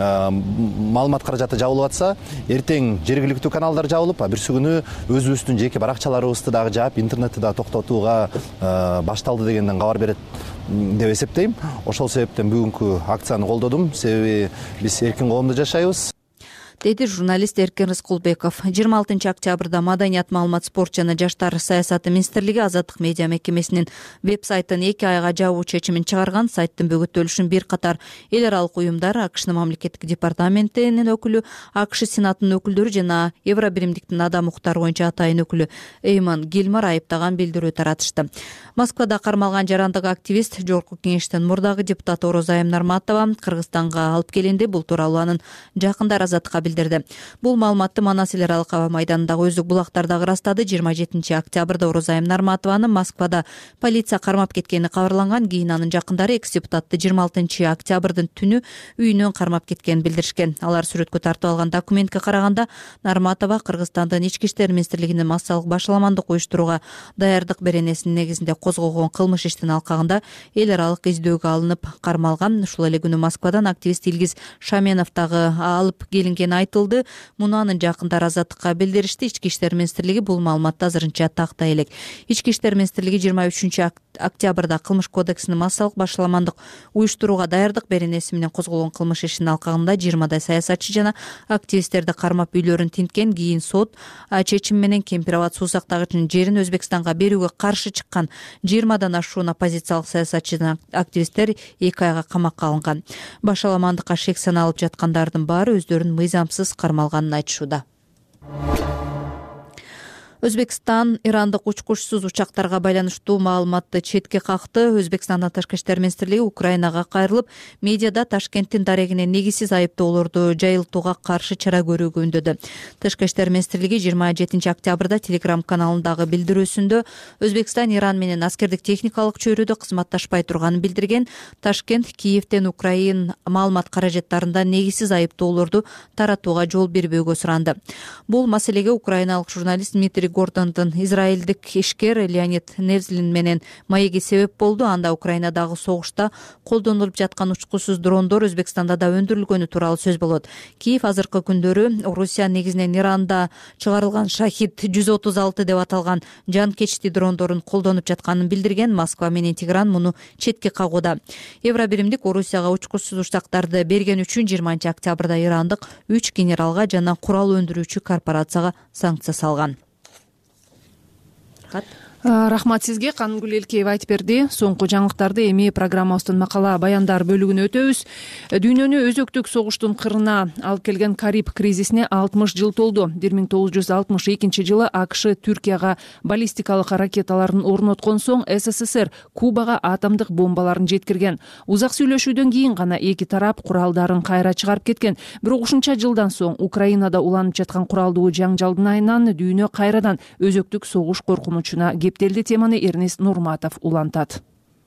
маалымат каражаты жабылып атса, эртең жергиликтүү каналдар жабылып, бирси күнү өзүбүздүн жеке баракчаларыбызды дагы жаап, интернетти дагы токтотууга башталды дегенден кабар берет деп эсептейм. Ошол себептен бүгүнкү акцияны колдодум. Себеби биз эркин коомдо жашайбыз. Деди журналист Эркин Рыскулбеков. жыйырма алтынчы октябрда маданият, маалымат, спорт жана жаштар саясаты министрлиги Азаттык медиа мекемесинин веб-сайтын эки айга жабуу чечимин чыгарган. Сайттын бөгөттөлүшүн бир катар эл аралык уюмдар, АКШнын мамлекеттик департаментинин өкүлү, АКШ сенатынын өкүлдөрү жана Евробиримдиктин адам укуктары боюнча атайын өкүлү Эйман Гилмар айыптаган билдирүү таратышты. Москвада кармалган жарандык активист, жогорку кеңештин мурдагы депутаты Орозайым Нарматова Кыргызстанга алып келинди. Бул тууралуу анын жакындары Азаттыкка билдирди. Бул маалыматты Манас эл аралык аба майданындагы өздүк булактардагы ырастады. жыйырма жетинчи октябрда Орозайым Нарматованы Москвада полиция кармап кеткени кабарланган. Кийин анын жакындары экс депутатты жыйырма алтынчы октябрдын түнү үйүнөн кармап кеткенин билдиришкен. Алар сүрөткө тартып алган документке караганда, Нарматова Кыргызстандын ички иштер министрлигинин массалык башаламандык уюштурууга даярдык беренесинин негизинде козголгон кылмыш иштин алкагында эл аралык издөөгө алынып кармалган. Ушул эле күнү Москвадан активист Илгиз Шаменов дагы алып келинген айтылды. Муну анын жакындары Азаттыкка билдиришти. Ички иштер министрлиги бул маалыматты азырынча тактай элек. Ички иштер министрлиги жыйырма үчүнчү октябрда кылмыш кодексинин массалык башаламандык уюштурууга даярдык беренеси менен козголгон кылмыш ишинин алкагында жыйырмадай саясатчы жана активисттерди кармап үйлөрүн тинткен. Кийин сот чечими менен Кемпир-Абад суу сактагычынын жерин Өзбекстанга берүүгө каршы чыккан жыйырмадан ашуун оппозициялык саясатчы жана активисттер эки айга камакка алынган. Башаламандыкка шек саналып жаткандардын баары өздөрүн мыйзамсыз кармалганын айтышууда. Өзбекстан ирандык учкучсуз учактарга байланыштуу маалыматты четке какты. Өзбекстандын тышкы иштер министрлиги Украинага кайрылып, медиада Ташкенттин дарегине негизсиз айыптоолорду жайылтууга каршы чара көрүүгө үндөдү. Тышкы иштер министрлиги жыйырма жетинчи октябрда Телеграм каналындагы билдирүүсүндө Өзбекстан Иран менен аскердик техникалык чөйрөдө кызматташпай турганын билдирген. Ташкент Киевден Украин маалымат каражаттарында негизсиз айыптоолорду таратууга жол бербөөгө суранды. Бул маселеге украиналык журналист Дмитрий Гордондун израилдик ишкер Леонид Невзлин менен маеги себеп болду. Анда Украинадагы согушта колдонулуп жаткан учкусуз дрондор Өзбекстанда да өндүрүлгөнү тууралуу сөз болот. Киев азыркы күндөрү Орусия негизинен Иранда чыгарылган Шахид жүз отуз алты деп аталган жанкечти дрондорун колдонуп жатканын билдирген. Москва менен Тегеран муну четке кагууда. Евробиримдик Орусияга учкусуз учактарды берген үчүн жыйырманчы октябрда ирандык үч генералга жана курал өндүрүүчү корпорацияга санкция салган. Рахмат сизге. Канымгүл Элкеева айтып берди. Соңку жаңылыктарды эми программабыздын макала баяндар бөлүгүнө өтөбүз. Дүйнөнү өзөктүк согуштун кырына алып келген Кариб кризисине алтымыш жыл толду. бир миң тогуз жүз алтымыш экинчи жылы АКШ Түркияга баллистикалык ракеталарын орноткон соң СССР Кубага атомдук бомбаларын жеткирген. Узак сүйлөшүүдөн кийин гана эки тарап куралдарын кайра чыгарып кеткен. Бирок ушунча жылдан соң Украинада уланып жаткан куралдуу жаңжалдын айынан дүйнө кайрадан өзөктүк согуш коркунучуна кептелди. Теманы Эрнест Нурматов улантат.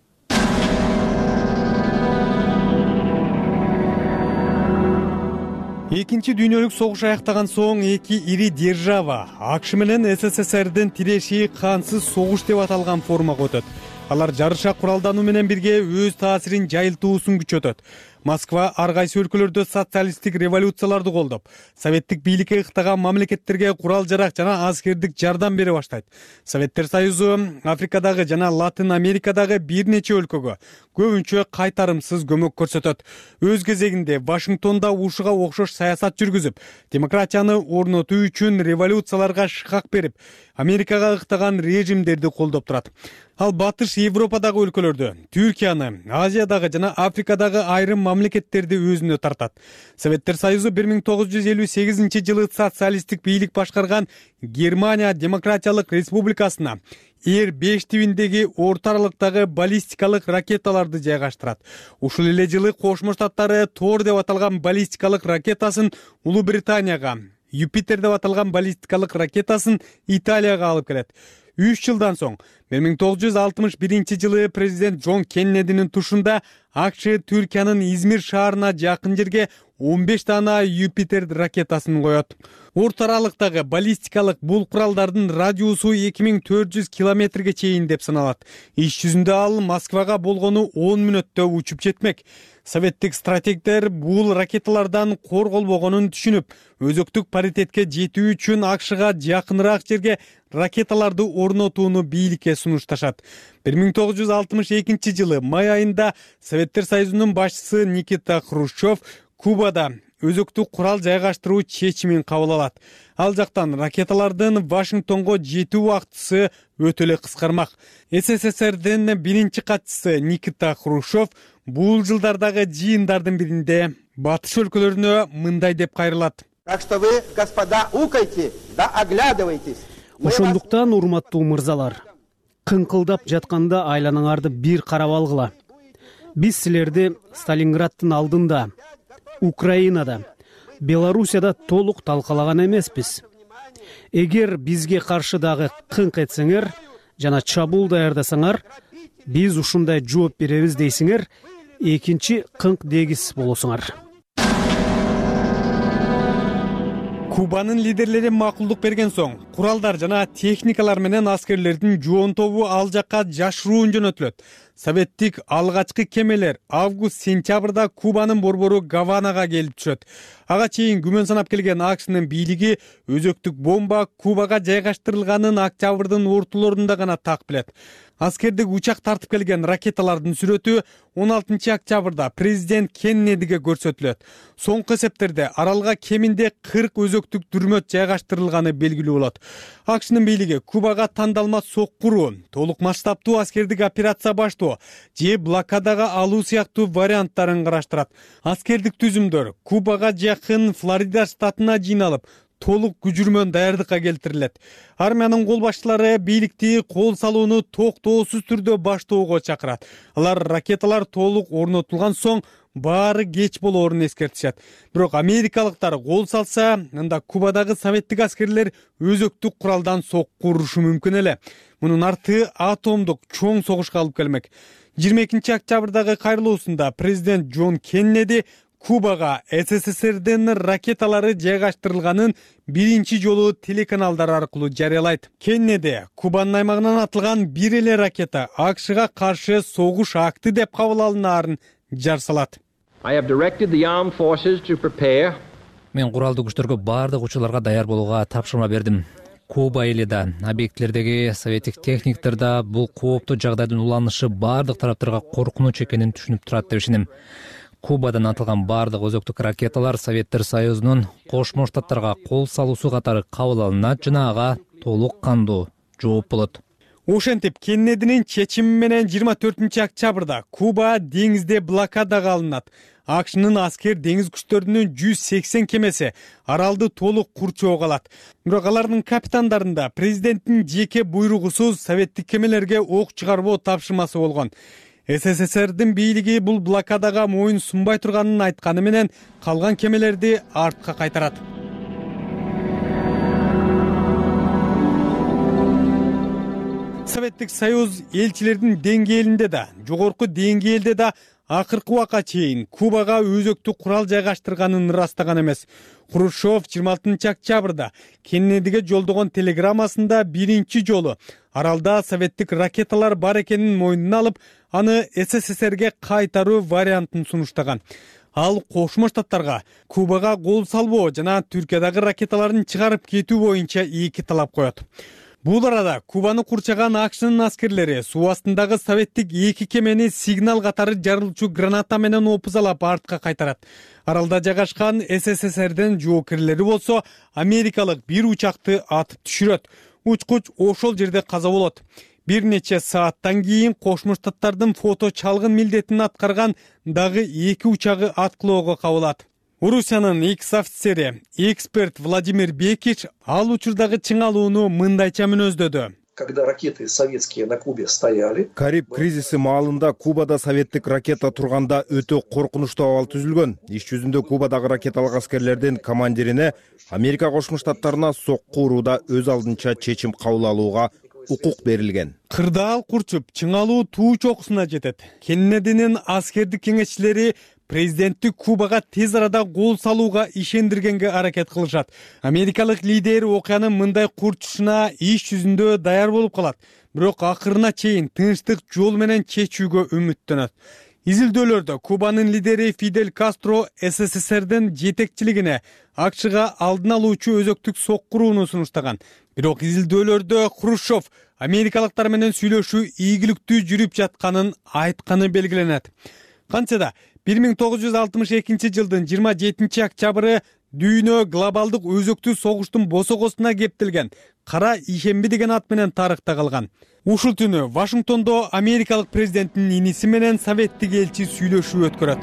Экинчи дүйнөлүк согуш аяктаган соң эки ири держава АКШ менен СССРдин тиреши кансыз согуш деп аталган формага өтөт. Алар жарыша куралдануу менен бирге өз таасирин жайылтуусун күчөтөт. Москва ар кайсы өлкөлөрдө социалисттик революцияларды колдоп, советтик бийликке ыктаган мамлекеттерге курал жарак жана аскердик жардам бере баштайт. Советтер Союзу Африкадагы жана Латын Америкадагы бир нече өлкөгө көбүнчө кайтарымсыз көмөк көрсөтөт. Өз кезегинде Вашингтонда ушуга окшош саясат жүргүзүп, демократияны орнотуу үчүн революцияларга шыкак берип, Америкага ыктаган режимдерди колдоп турат. Ал батыш Европадагы өлкөлөрдө, Түркияны, Азиядагы жана Африкадагы айрым мамлекеттерди өзүнө тартат. Советтер Союзу бир миң тогуз жүз элүү сегизинчи жылы социалисттик бийлик башкарган Германия Демократиялык Республикасына Эр беш тибиндеги орто аралыктагы баллистикалык ракеталарды жайгаштырат. Ушул эле жылы Кошмо Штаттары Тор деп аталган баллистикалык ракетасын Улуу Британияга, Юпитер деп аталган баллистикалык ракетасын Италияга алып келет. үч жылдан соң бир миң тогуз жүз алтымыш биринчи жылы президент Джон Кеннединин тушунда АКШ Түркиянын Измир шаарына жакын жерге он беш дана Юпитер ракетасын коет. Орто аралыктагы баллистикалык бул куралдардын радиусу эки миң төрт жүз километрге чейин деп саналат. Иш жүзүндө ал Москвага болгону он мүнөттө учуп жетмек. Советтик стратегдер бул ракеталардан корголбогонун түшүнүп, өзөктүк паритетке жетүү үчүн АКШга жакыныраак жерге ракеталарды орнотууну бийликке сунушташат. бир миң тогуз жүз алтымыш экинчи жылы май айында Советтер Союзунун башчысы Никита Хрущев Кубада өзөктүк курал жайгаштыруу чечимин кабыл алат. Ал жактан ракеталардын Вашингтонго жетүү убактысы өтө эле кыскармак. СССРдин биринчи катчысы Никита Хрущев бул жылдардагы жыйындардын биринде батыш өлкөлөрүнө мындай деп кайрылат. Так что вы, господа, укайте, да оглядывайтесь. Ошондуктан урматтуу мырзалар, кыңкылдап жатканда айланаңарды бир карап алгыла. Биз силерди Сталинграддын алдында, Украинада, Белоруссияда толук талкалаган эмеспиз. Эгер бизге каршы дагы кыңк этсеңер жана чабуул даярдасаңар, биз ушундай жооп беребиз дейсиңер, экинчи кыңк дегиз болосуңар. Кубанын лидерлери макулдук берген соң, куралдар жана техникалар менен аскерлердин жоон тобу ал жакка жашыруун жөнөтүлөт. Советтик алгачкы кемелер август-сентябрда Кубанын борбору Гаванага келип түшөт. Ага чейин күмөн санап келген АКШнын бийлиги өзөктүк бомба Кубага жайгаштырылганын октябрдын ортолорунда гана так билет. Аскердик учак тартып келген ракеталардын сүрөтү он алтынчы октябрда президент Кеннедиге көрсөтүлөт. Соңку эсептерде аралга кеминде кырк өзөктүк дүрмөт жайгаштырылганы белгилүү болот. АКШнын бийлиги Кубага тандалма соккуруу, толук масштабтуу аскердик операция баштоо же блокадага алуу сыяктуу варианттарын караштырат. Аскердик түзүмдөр Кубага жакын Флорида штатына жыйналып, толук күжүрмөн даярдыкка келтирилет. Армиянын кол башчылары бийликти кол салууну токтоосуз түрдө баштоого чакырат. Алар ракеталар толук орнотулган соң баары кеч болоорун эскертишет. Бирок америкалыктар кол салса, анда Кубадагы советтик аскерлер өзөктүк куралдан сокку урушу мүмкүн эле. Мунун арты атомдук чоң согушка алып келмек. жыйырма экинчи октябрдагы кайрылуусунда президент Джон Кеннеди Кубага СССРдин ракеталары жайгаштырылганын биринчи жолу телеканалдар аркылуу жарыялайт. Кеннеди Кубанын аймагынан атылган бир эле ракета АКШга каршы согуш акты деп кабыл алынаарын жар салат. Мен куралдуу күчтөргө баардык учурларга даяр болууга тапшырма бердим. Куба эли да, объектлердеги советтик техниктер да бул кооптуу жагдайдын уланышы баардык тараптарга коркунуч экенин түшүнүп турат деп ишенем. Кубадан атылган баардык өзөктүк ракеталар Советтер Союзунун Кошмо Штаттарга кол салуусу катары кабыл алынат жана ага толук кандуу жооп болот. Ошентип Кеннединин чечими менен жыйырма төртүнчү октябрда Куба деңизде блокадага алынат. АКШнын аскер деңиз күчтөрүнүн жүз сексен кемеси аралды толук курчоого алат. Бирок алардын капитандарында президенттин жеке буйругусуз советтик кемелерге ок чыгарбоо тапшырмасы болгон. СССРдин бийлиги бул блокадага моюн сунбай турганын айтканы менен калган кемелерди артка кайтарат. Советтик Союз элчилердин деңгээлинде да, жогорку деңгээлде да акыркы убакка чейин Кубага өзөктүк курал жайгаштырганын ырастаган эмес. Хрущев жыйырма алтынчы октябрда Кеннедиге жолдогон телеграммасында биринчи жолу аралда советтик ракеталар бар экенин мойнуна алып, аны СССРге кайтаруу вариантын сунуштаган. Ал Кошмо Штаттарга Кубага кол салбоо жана Түркиядагы ракеталарын чыгарып кетүү боюнча эки талап коет. Бул арада Кубаны курчаган АКШнын аскерлери суу астындагы советтик эки кемени сигнал катары жарылчу граната менен опузалап артка кайтарат. Аралда жайгашкан СССРдин жоокерлери болсо америкалык бир учакты атып түшүрөт. Учкуч ошол жерде каза болот. Бир нече сааттан кийин Кошмо Штаттардын фото чалгын милдетин аткарган дагы эки учагы аткылоого кабылат. Орусиянын экс офицери, эксперт Владимир Бекич ал учурдагы чыңалууну мындайча мүнөздөдү. Когда ракеты советские на Кубе стояли. Кариб кризиси маалында Кубада советтик ракета турганда өтө коркунучтуу абал түзүлгөн. Иш жүзүндө Кубадагы ракеталык аскерлердин командирине Америка Кошмо Штаттарына сокку урууда өз алдынча чечим кабыл алууга укук берилген. Кырдаал курчуп чыңалуу туу чокусуна жетет. Кеннединин аскердик кеңешчилери президентти Кубага тез арада кол салууга ишендиргенге аракет кылышат. Америкалык лидер окуянын мындай курчушуна иш жүзүндө даяр болуп калат. Бирок акырына чейин тынчтык жол менен чечүүгө үмүттөнөт. Изилдөөлөрдө Кубанын лидери Фидель Кастро СССРдин жетекчилигине АКШга алдын алуучу өзөктүк соккурууну сунуштаган. Бирок изилдөөлөрдө Хрущев америкалыктар менен сүйлөшүү ийгиликтүү жүрүп жатканын айтканы белгиленет. Кантсе да бир миң тогуз жүз алтымыш экинчи жылдын жыйырма жетинчи октябры дүйнө глобалдык өзөктүү согуштун босогосуна кептелген кара ишемби деген ат менен тарыхта калган. Ушул түнү Вашингтондо америкалык президенттин иниси менен советтик элчи сүйлөшүү өткөрөт.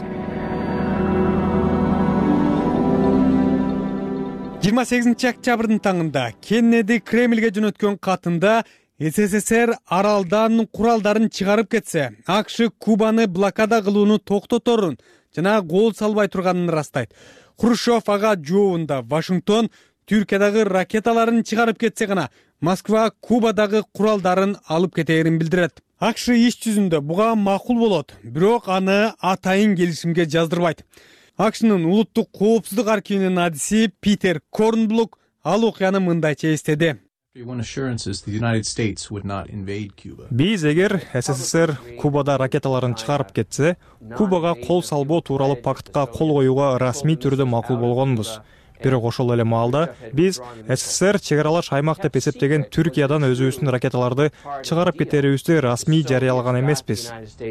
жыйырма сегизинчи октябрдын таңында Кеннеди Кремльге жөнөткөн катында СССР аралдан куралдарын чыгарып кетсе, АКШ Кубаны блокада кылууну токтоторун жана кол салбай турганын ырастайт. Хрущев ага жообунда Вашингтон Түркиядагы ракеталарын чыгарып кетсе гана Москва Кубадагы куралдарын алып кетээрин билдирет. АКШ иш жүзүндө буга макул болот, бирок аны атайын келишимге жаздырбайт. АКШнын улуттук коопсуздук архивинин адиси Питер Корнблук ал окуяны мындайча эстеди. Биз эгер СССР Кубада ракеталарын чыгарып кетсе, Кубага кол салбоо тууралуу пактка кол коюуга расмий түрдө макул болгонбуз. Бирок ошол эле маалда биз СССР чек аралаш аймак деп эсептеген Түркиядан өзүбүздүн ракеталарды чыгарып кетерибизди расмий жарыялаган эмеспиз.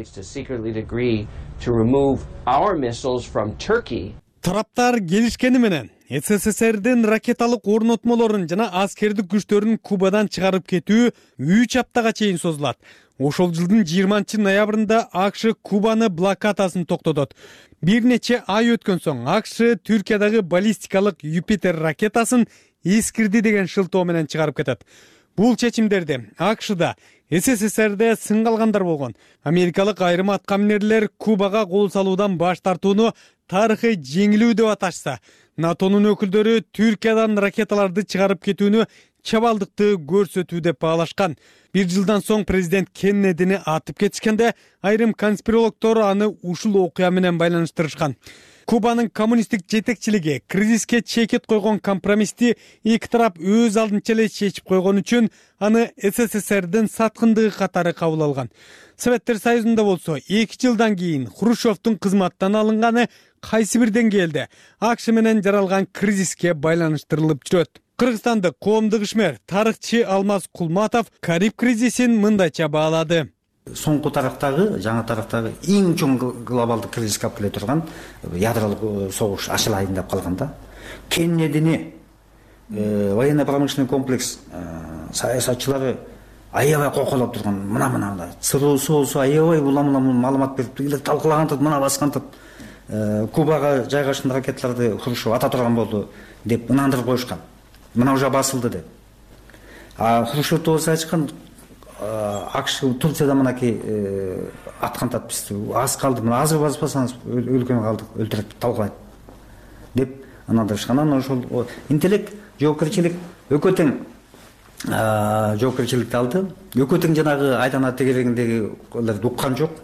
Тараптар келишкени менен СССРдин ракеталык орнотмолорун жана аскердик күчтөрүн Кубадан чыгарып кетүү үч аптага чейин созулат. Ошол жылдын жыйырманчы ноябрында АКШ Кубаны блокадасын токтотот. Бир нече ай өткөн соң АКШ Түркиядагы баллистикалык Юпитер ракетасын эскирди деген шылтоо менен чыгарып кетет. Бул чечимдерди АКШда, СССРде сынга алгандар болгон америкалык айрым аткаминерлер Кубага кол салуудан баш тартууну тарыхый жеңилүү деп аташса, НАТОнун өкүлдөрү Түркиядан ракеталарды чыгарып кетүүнү чабалдыкты көрсөтүү деп баалашкан. Бир жылдан соң президент Кеннедини атып кетишкенде айрым конспирологдор аны ушул окуя менен байланыштырышкан. Кубанын коммунисттик жетекчилиги кризиске чекет койгон компромиссти эки тарап өз алдынча эле чечип койгон үчүн аны СССРдин саткындыгы катары кабыл алган. Советтер Союзунда болсо эки жылдан кийин Хрущевдун кызматтан алынганы кайсы бир деңгээлде АКШ менен жаралган кризиске байланыштырылып жүрөт. Кыргызстандык коомдук ишмер, тарыхчы Алмаз Кулматов Кариб кризисин мындайча баалады. Соңку тарактагы, жаңы тарактагы эң чоң глобалдык кризиске алып келе турган ядролук согуш ачылайын деп калганда, Кеннедини военно-промышленный комплекс саясатчылары аябай коколоп турган, мына-мына сыруусу болсо аябай улам-улам маалымат берип талкылагантып, мына баскантып, Кубага жайгашкан ракеталарды Хрущев ата турган болду деп ынандырып коюшкан. Мына уже басылды деп. А Хрущев болсо айткан, АКШ Турцияда мынакей аткантат бизди, аз калды, мына азыр баспасаңыз өлкөнү калдык, өлтүрөт, талкалайт деп ынандырышкан. Анан ошол интеллект, жоопкерчилик экөө тең жоопкерчиликти алды. Экөө тең жанагы айдана тегерегиндеги олорду уккан жок.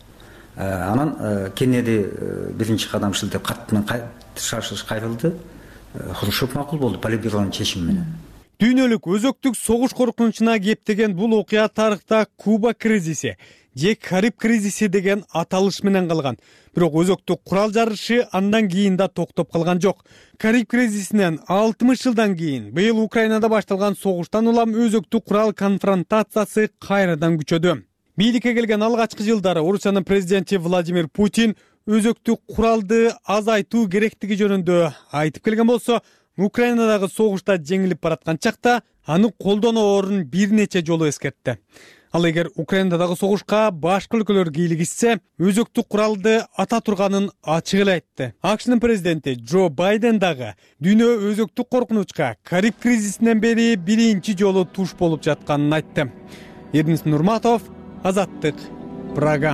Анан Кеннеди биринчи кадам шилтеп каттынан шашылыш кайрылды. Хрущев макул болду Политбюронун чечими менен. Дүйнөлүк өзөктүк согуш коркунучуна кептеген бул окуя тарыхта Куба кризиси же Кариб кризиси деген аталыш менен калган. Бирок өзөктүк курал жарышы андан кийин да токтоп калган жок. Кариб кризисинен алтымыш жылдан кийин быйыл Украинада башталган согуштан улам өзөктүк курал конфронтациясы кайрадан күчөдү. Бийликке келген алгачкы жылдары Орусиянын президенти Владимир Путин өзөктүк куралды азайтуу керектиги жөнүндө айтып келген болсо, Украинадагы согушта жеңилип бараткан чакта аны колдоноорун бир нече жолу эскертти. Ал эгер Украинадагы согушка башка өлкөлөр кийлигишсе, өзөктүк куралды ата турганын ачык эле айтты. АКШнын президенти Джо Байден дагы дүйнө өзөктүк коркунучка Кариб кризисинен бери биринчи жолу туш болуп жатканын айтты. Эрдинис Нурматов, Азаттык, Прага.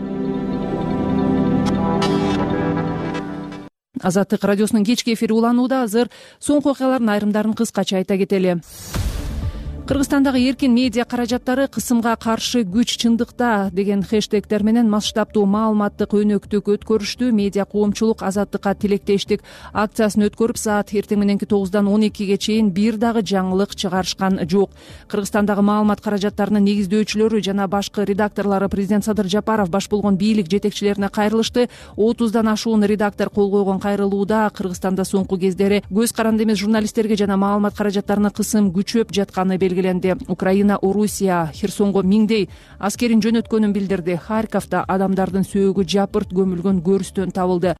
Азаттык радиосунун кечки эфири уланууда. Азыр соңку окуялардын айрымдарын кыскача айта кетели. Кыргызстандагы эркин медиа каражаттары кысымга каршы күч чындыкта деген хэштегтер менен масштабдуу маалыматтык өнөктүк өткөрүштү. Медиа коомчулук азаттыкка тилектештик акциясын өткөрүп, саат эртең мененки тогуздан он экиге чейин бир дагы жаңылык чыгарышкан жок. Кыргызстандагы маалымат каражаттарынын негиздөөчүлөрү жана башкы редакторлору президент Садыр Жапаров баш болгон бийлик жетекчилерине кайрылышты. отуздан ашуун редактор кол койгон кайрылууда Кыргызстанда соңку кездери көз каранды эмес журналисттерге жана маалымат каражаттарына кысым күчөп жатканы белгиленди. Украина, Орусия Херсонго миңдей аскерин жөнөткөнүн билдирди. Харьковдо адамдардын сөөгү жапырт көмүлгөн көрүстөн табылды.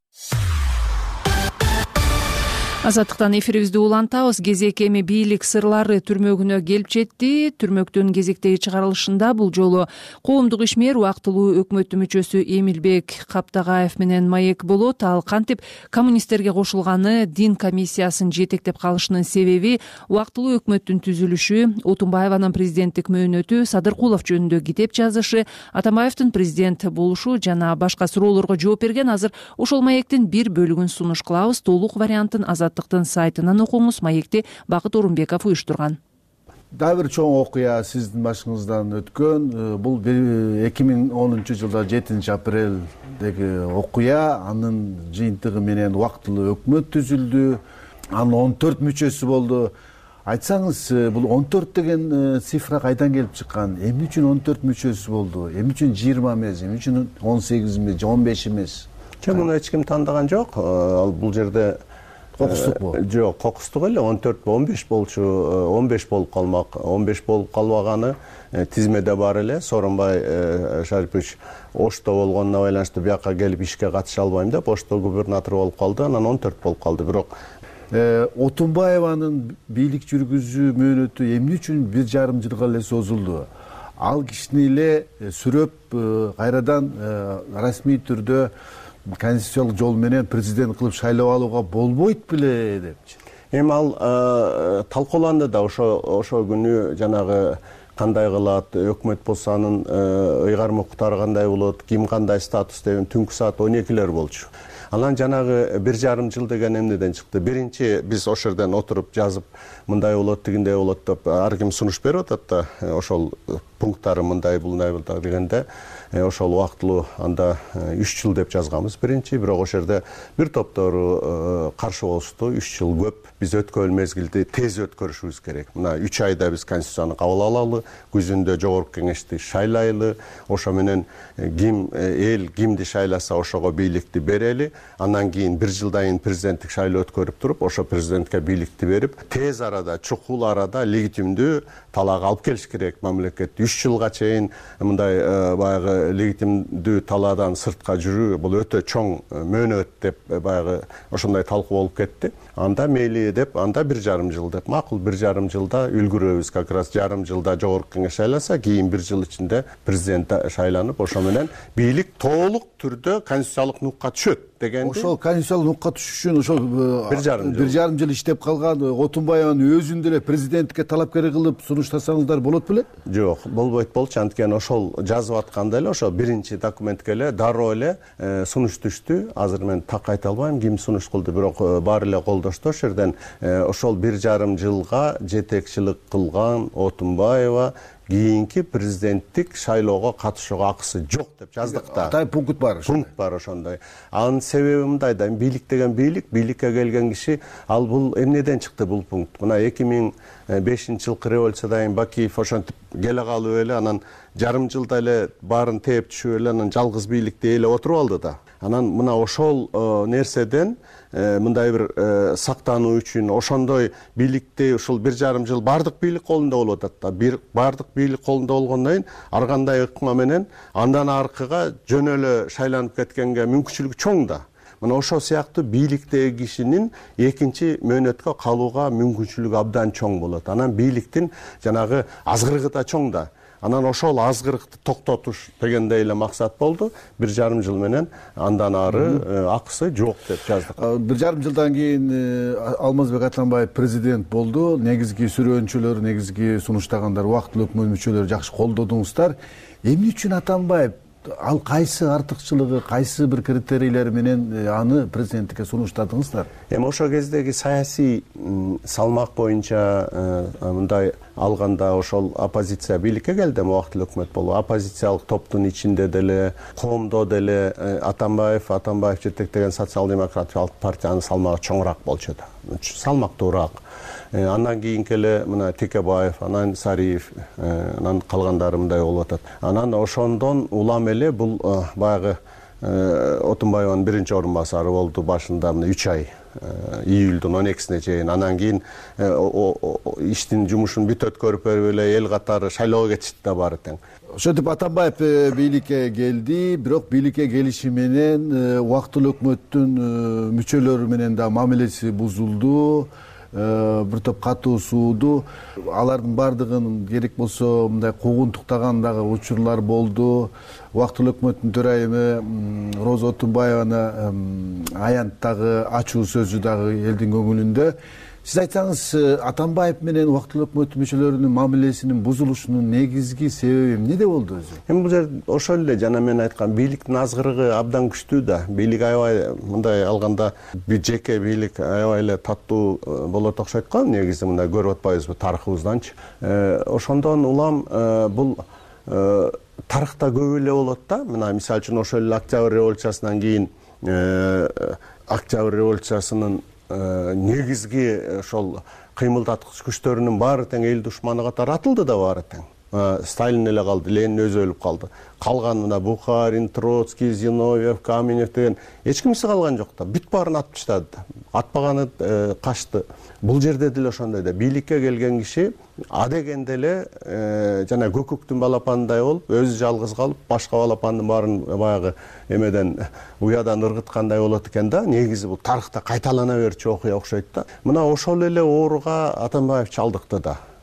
Азаттыктан эфирибизди улантабыз. Кезек эми бийлик сырлары түрмөгүнө келип жетти. Түрмөктүн кезектеги чыгарылышында бул жолу коомдук ишмер, убактылуу өкмөттүн мүчөсү Эмилбек Каптагаев менен маек болот. Ал кантип коммунисттерге кошулганы, дин комиссиясын жетектеп калышынын себеби, убактылуу өкмөттүн түзүлүшү, Отунбаеванын президенттик мөөнөтү, Садыркулов жөнүндө китеп жазышы, Атамбаевдин президент болушу жана башка суроолорго жооп берген. Азыр ошол маектин бир бөлүгүн сунуш кылабыз. Толук вариантын Азат сайтынан окуңуз. Маекти Бакыт Орунбеков уюштурган. Дагы бир чоң окуя сиздин башыңыздан өткөн. Бул эки миң онунчу жылда жетинчи апрелдеги окуя. Анын жыйынтыгы менен убактылуу өкмөт түзүлдү. Анын он төрт мүчөсү болду. Айтсаңыз, бул он төрт деген цифра кайдан келип чыккан? Эмне үчүн он төрт мүчөсү болду? Эмне үчүн жыйырма эмес? Эмне үчүн он сегиз эмес, он беш эмес? Муну эч ким тандаган жок. Ал бул жерде кокустук бул. Жок, кокустук эле он төрт он беш болчу, он беш болуп калмак. он беш болуп калбаганы тизмеде бар эле. Сооронбай Шарипович Ошто болгонуна байланыштуу бияка келип ишке катыша албайм деп Ошто губернатору болуп калды. Анан он төрт болуп калды. Бирок Отунбаеванын бийлик жүргүзүү мөөнөтү эмне үчүн бир жарым жылга эле созулду? Ал кишини эле сүрөп кайрадан расмий түрдө конституциялык жол менен президент кылып шайлап алууга болбойт беле депчи. эми ал талкууланды да ошо ошол күнү жанагы кандай кылат, өкмөт болсо анын ыйгарым укуктары кандай болот, ким кандай статус деген түнкү саат он экилер болчу. Анан жанагы бир жарым жыл деген эмнеден чыкты? Биринчи биз ошол жерден отуруп жазып, мындай болот, тигиндей болот деп ар ким сунуш берип атат да, ошол пункттары мындай, мындай болот дегенде ошол убактылуу анда үч жыл деп жазганбыз биринчи, бирок ошол жерде бир топтору каршы болушту. үч жыл көп, биз өткөн мезгилди тез өткөрүшүбүз керек. Мына үч айда биз конституцияны кабыл алалы, күзүндө жогорку кеңешти шайлайлы, ошо менен ким эл кимди шайласа ошого бийликти берели, андан кийин бир жылдан кийин президенттик шайлоо өткөрүп туруп, ошо президентке бийликти берип, тез арада, чукул арада легитимдүү талаага алып келиш керек мамлекет. үч жылга чейин мындай баягы легитимдүү талаадан сыртка жүрүү бул өтө чоң мөөнөт деп баягы ошондой талкуу болуп кетти. Анда мейли деп, анда бир жарым жыл деп, макул бир жарым жылда үлгүрөбүз, как раз жарым жылда жогорку кеңеш шайласа, кийин бир жыл ичинде президент шайланып, ошо менен бийлик толук түрдө конституциялык нукка түшөт дегенди. Ошол конституциялык нукка түшүш үчүн ошол бир жарым жыл бир жарым жыл иштеп калган Отунбаеванын өзүн деле президенттикке талапкер кылып сунуштасаңыздар болот беле? Жок, болбойт болчу, анткени ошол жазып атканда эле ошо биринчи документке эле дароо эле сунуш түштү. Азыр мен так айта албайм ким сунуш кылды, бирок баары эле колдошту. Ошол жерден ошол бир жарым жылга жетекчилик кылган Отунбаева кийинки президенттик шайлоого катышууга акысы жок деп жаздык да. Атай пункт бар. Пункт бар ошондой. Анын себеби мындай да, бийлик деген бийлик, бийликке келген киши, ал бул эмнеден чыкты бул пункт? Мына эки миң бешинчи жылкы революциядан кийин Бакиев ошентип келе калып эле, анан жарым жылда эле баарын тээп түшүп эле, анан жалгыз бийликти ээлеп отуруп алды да. Анан мына ошол нерседен мындай бир сактануу үчүн ошондой бийликти ушул бир жарым жыл бардык бийлик колунда болуп атат да. Бир бардык бийлик колунда болгондон кийин ар кандай ыкма менен андан аркыга жөн эле шайланып кеткенге мүмкүнчүлүгү чоң да. Мына ошол сыяктуу бийликтеги кишинин экинчи мөөнөткө калууга мүмкүнчүлүгү абдан чоң болот. Анан бийликтин жанагы азгырыгы да чоң да. Анан ошол азгырыкты токтотуш дегендей эле максат болду. Бир жарым жыл менен андан ары акысы жок деп жаздык. Бир жарым жылдан кийин Алмазбек Атамбаев президент болду. Негизги сүрөөнчүлөр, негизги сунуштагандар, убактылуу өкмөт мүчөлөрү жакшы колдодуңуздар. Эмне үчүн Атамбаев, ал кайсы артыкчылыгы, кайсы бир критерийлер менен аны президенттикке сунуштадыңыздар? Эми ошол кездеги саясий салмак боюнча мындай алганда ошол оппозиция бийликке келди, убактылуу өкмөт болуп, оппозициялык топтун ичинде деле, коомдо деле Атамбаев, Атамбаев жетектеген социал-демократиялык партиянын салмагы чоңураак болчу да, салмактуураак. Андан кийинки эле мына Текебаев, анан Сариев, анан калгандары мындай болуп атат. Анан ошондон улам эле бул баягы Отунбаеванын биринчи орун басары болду башында мына үч ай, июлдун он экисине чейин. Анан кийин иштин жумушун бүт өткөрүп берип эле эл катары шайлоого кетишти да баары тең. Ошентип Атамбаев бийликке келди, бирок бийликке келиши менен убактылуу өкмөттүн мүчөлөрү менен да мамилеси бузулду. Бир топ катуу сууду, алардын бардыгын керек болсо мындай куугунтуктаган дагы учурлар болду. Убактылуу өкмөттүн төрайымы Роза Отунбаеваны аянттагы ачуу сөзү дагы элдин көңүлүндө. Сиз айтсаңыз, Атамбаев менен убактылуу өкмөт мүчөлөрүнүн мамилесинин бузулушунун негизги себеби эмнеде болду өзү? Эми бул жер ошол эле жана мен айткан бийликтин азгырыгы абдан күчтүү да. Бийлик аябай мындай алганда жеке бийлик аябай эле таттуу болот окшойт го, негизи мындай көрүп атпайбызбы тарыхыбызданчы. Ошондон улам бул тарыхта көп эле болот да. Мына мисалы үчүн ошол эле Октябрь революциясынан кийин Октябрь революциясынын негизги ошол кыймылдаткыч күчтөрүнүн баары тең эл душманы катары атылды да баары тең. Сталин эле калды, Ленин өзү өлүп калды. Калган мына Бухарин, Троцкий, Зиновьев, Каменев деген эч кимиси калган жок да. Бүт баарын атып таштады да. Атпаганы качты. Бул жерде деле ошондой да. Бийликке келген киши адегенде эле жана көкөктүн балапанындай болуп, өзү жалгыз калып, башка балапандын баарын баягы эмеден уядан ыргыткандай болот экен да. Негизи бул тарыхта кайталана берчү окуя окшойт да. Мына ошол эле ооруга Атамбаев чалдыкты да.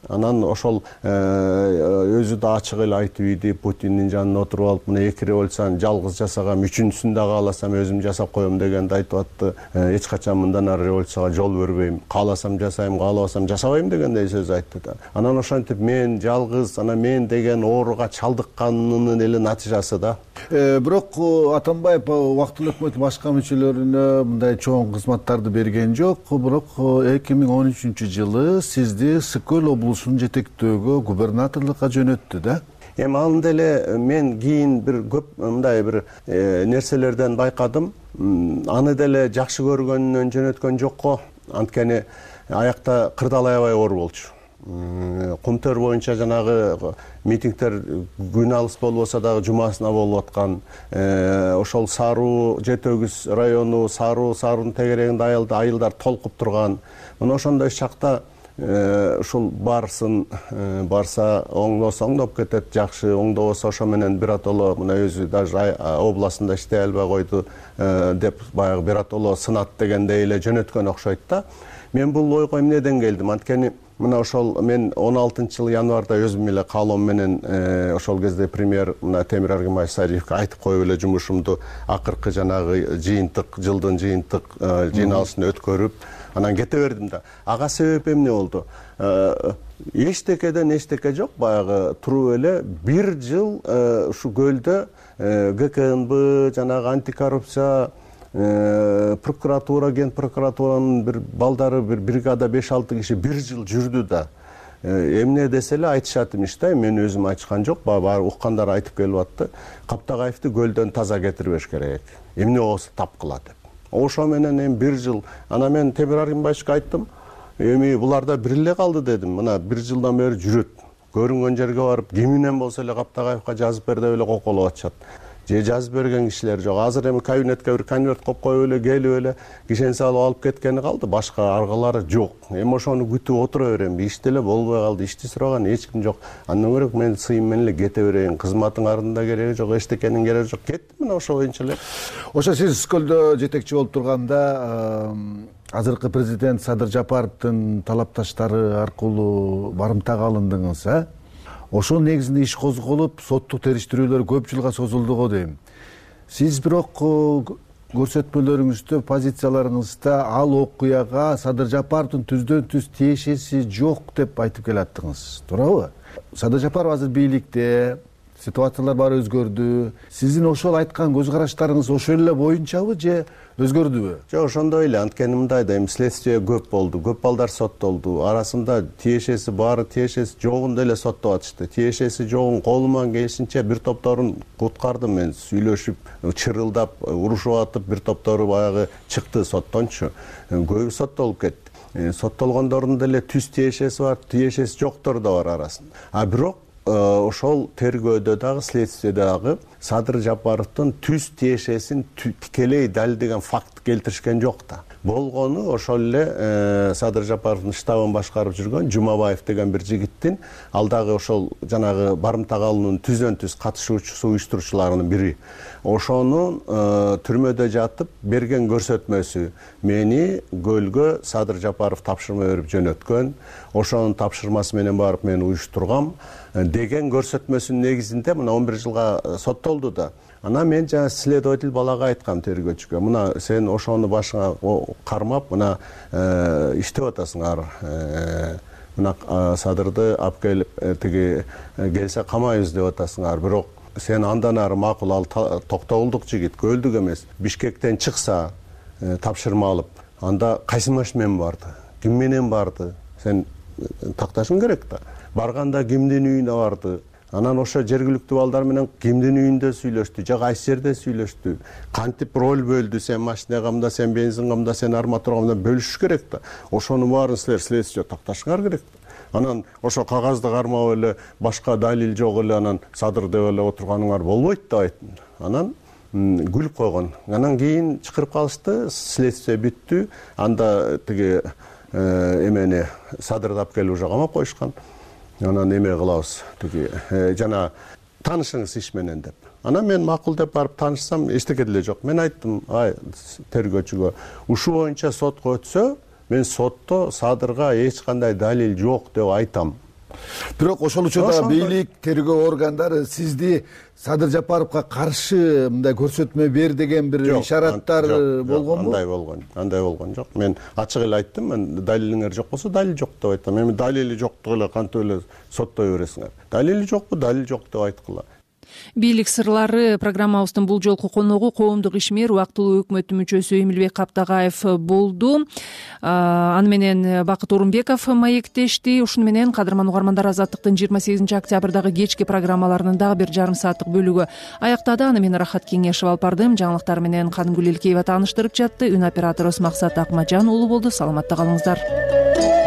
Анан ошол өзү да ачык эле айтып ийди, Путиндин жанына отуруп алып, мына эки революцияны жалгыз жасагам, үчүнчүсүн да кааласам өзүм жасап коем дегенди айтып атты. Эч качан мындан ары революцияга жол бербейм, кааласам жасайм, каалабасам жасабайм дегендей сөз айтты да. Анан ошентип мен жалгыз, анан мен деген ооруга чалдыкканынын эле натыйжасы да. Бирок Атамбаев убактылуу өкмөттүн башка мүчөлөрүнө мындай чоң кызматтарды берген жок. Бирок эки миң он үчүнчү жылы сизди Ысык көл облусунун жетектөөгө губернаторлукка жөнөттү да. Эми анда эле мен кийин бир көп мындай бир нерселерден байкадым. Аны деле жакшы көргөнүнөн жөнөткөн жокко. Анткени аякта кырдаал аябай оор болчу. Кумтөр боюнча жанагы митингдер күн алыс болбосо дагы жумасына болуп аткан. Ошол Саруу, Жети Өгүз району, Саруу, Саруунун тегерегинде айылдар толкуп турган. Мына ошондой шакта ушул барсын, барса оңдосо оңдоп кетет, жакшы оңдобосо ошо менен биротоло мына өзү даже областында иштей албай койду деп баягы биротоло сынат дегендей эле жөнөткөн окшойт да. Мен бул ойго эмнеден келдим? Анткени мына ошол мен он алтынчы жылы январда өзүм эле каалоом менен ошол кезде премьер мына Темир Аргымбаев Сариевке айтып коюп эле жумушумду акыркы жанагы жыйынтык, жылдын жыйынтык жыйналышын өткөрүп, анан кете бердим да. Ага себеп эмне болду? Эчтекеден эчтеке жок, баягы туруп эле бир жыл ушу көлдө Г К Н Б, жанагы антикоррупция прокуратура, ген прокуратуранын бир балдары бир бригада беш алты киши бир жыл жүрдү да. Эмне десе эле айтышат имиш да, мен өзүм айтышкан жок, баары уккандар айтып келип атты. Каптагаевди көлдөн таза кетирбеш керек. Эмне болсо тапкыла деп. Ошо менен эми бир жыл, ана мен Темир Аргымбаевке айттым, эми буларда бир эле калды дедим. Мына бир жылдан бери жүрөт. Көрүнгөн жерге барып, киминен болсо эле Каптагаевка жазып бер деп эле коколоп атышат. Же жазып берген кишилер жок. Азыр эми кабинетке бир конверт коюп коюп эле келип эле кишен салып алып кеткени калды, башка аргалары жок. Эми ошону күтүп отура берем. Иш деле болбой калды, ишти сураган эч ким жок. Андан көрө мен сыйым менен эле кете берейин. Кызматыңардын да кереги жок, эчтекенин кереги жок. Кеттим мына ошо боюнча эле. Ошо сиз Ысык көлдө жетекчи болуп турганда азыркы президент Садыр Жапаровдун талапташтары аркылуу барымтага алындыңыз, а? Ошол негизинде иш козголуп, соттук териштирүүлөр көп жылга созулду го дейм. Сиз бирок көрсөтмөлөрүңүздө, позицияларыңызда ал окуяга Садыр Жапаровдун түздөн түз тиешеси жок деп айтып келаттыңыз, туурабы? Садыр Жапаров азыр бийликте, ситуациялар баары өзгөрдү. Сиздин ошол айткан көз караштарыңыз ошол эле боюнчабы же өзгөрдүбү? Жок, ошондой эле. Анткени мындай да, эми следствие көп болду, көп балдар соттолду. Арасында тиешеси баары, тиешеси жогун деле соттоп атышты. Тиешеси жогун колуман келишинче бир топторун куткардым мен, сүйлөшүп, чырылдап, урушуп атып, бир топтору баягы чыкты соттончу. Көбү соттолуп кетти. Соттолгондордун деле түз тиешеси бар, тиешеси жоктор да бар арасында. А бирок ошол тергөөдө дагы, следствиеде дагы Садыр Жапаровдун түз тиешесин тикелей далилдеген факт келтиришкен жок да. Болгону ошол эле Садыр Жапаровдун штабын башкарып жүргөн Жумабаев деген бир жигиттин, ал дагы ошол жанагы барымтага алуунун түздөн түз катышуучусу, уюштуруучуларынын бири. Ошонун түрмөдө жатып берген көрсөтмөсү мени көлгө Садыр Жапаров тапшырма берип жөнөткөн, ошонун тапшырмасы менен барып мен уюштургам деген көрсөтмөсүнүн негизинде мына он бир жылга соттолду да. Ана мен жана следователь балага айткам, тергөөчүгө, мына сен ошону башыңа кармап, мына иштеп атасыңар. Мына Садырды алып келип тиги келсе камайбыз деп атасыңар. Бирок сен андан ары макул, ал токтобулдук жигит, көлдүк эмес. Бишкектен чыкса, тапшырма алып, анда кайсы машинемен барды, ким менен барды, сен такташың керек да. Барганда кимдин үйүнө барды. Анан ошо жергиликтүү балдар менен кимдин үйүндө сүйлөштү, же кайсы жерде сүйлөштү, кантип роль бөлдү, сен машина камда, сен бензин камда, сен арматура камда бөлүшүш керек да. Ошону баарын силер следствие такташыңар керек да. Анан ошо кагазды кармап эле башка далил жок эле анан Садыр деп эле отурганыңар болбойт деп айттым. Анан күлүп койгон. Анан кийин чакырып калышты, следствие бүттү. Анда тиги эмени Садырды алып келип уже камап коюшкан. Анан эме кылабыз, тиги жана таанышыңыз иш менен деп. Анан мен макул деп барып таанышсам, эчтеке деле жок. Мен айттым, ай тергөөчүгө, ушу боюнча сотко өтсө, мен сотто Садырга эч кандай далил жок деп айтам. бирок ошол учурда бийлик, тергөө органдары сизди Садыр Жапаровго каршы мындай көрсөтмө бер деген бир ишараттар болгонбу? Андай болгон, андай болгон жок. Мен ачык эле айттым, мен далилиңер жок болсо далил жок деп айтам. Эми далили жоктугу эле кантип эле соттой бересиңер? Далили жокпу, далил жок деп айткыла. Бийлик сырлары программабыздын бул жолку коногу коомдук ишмер, убактылуу өкмөттүн мүчөсү Эмилбек Каптагаев болду. Аны менен Бакыт Орунбеков маектешти. Ушуну менен кадырман угармандар, Азаттыктын жыйырма сегизинчи октябрдагы кечки программаларынын дагы бир жарым сааттык бөлүгү аяктады. Аны мен Рахат Кеңешев алып бардым. Жаңылыктар менен Каныгүл Элкеева тааныштырып жатты. Үн операторубуз Максат Акмажан уулу болду. Саламатта калыңыздар.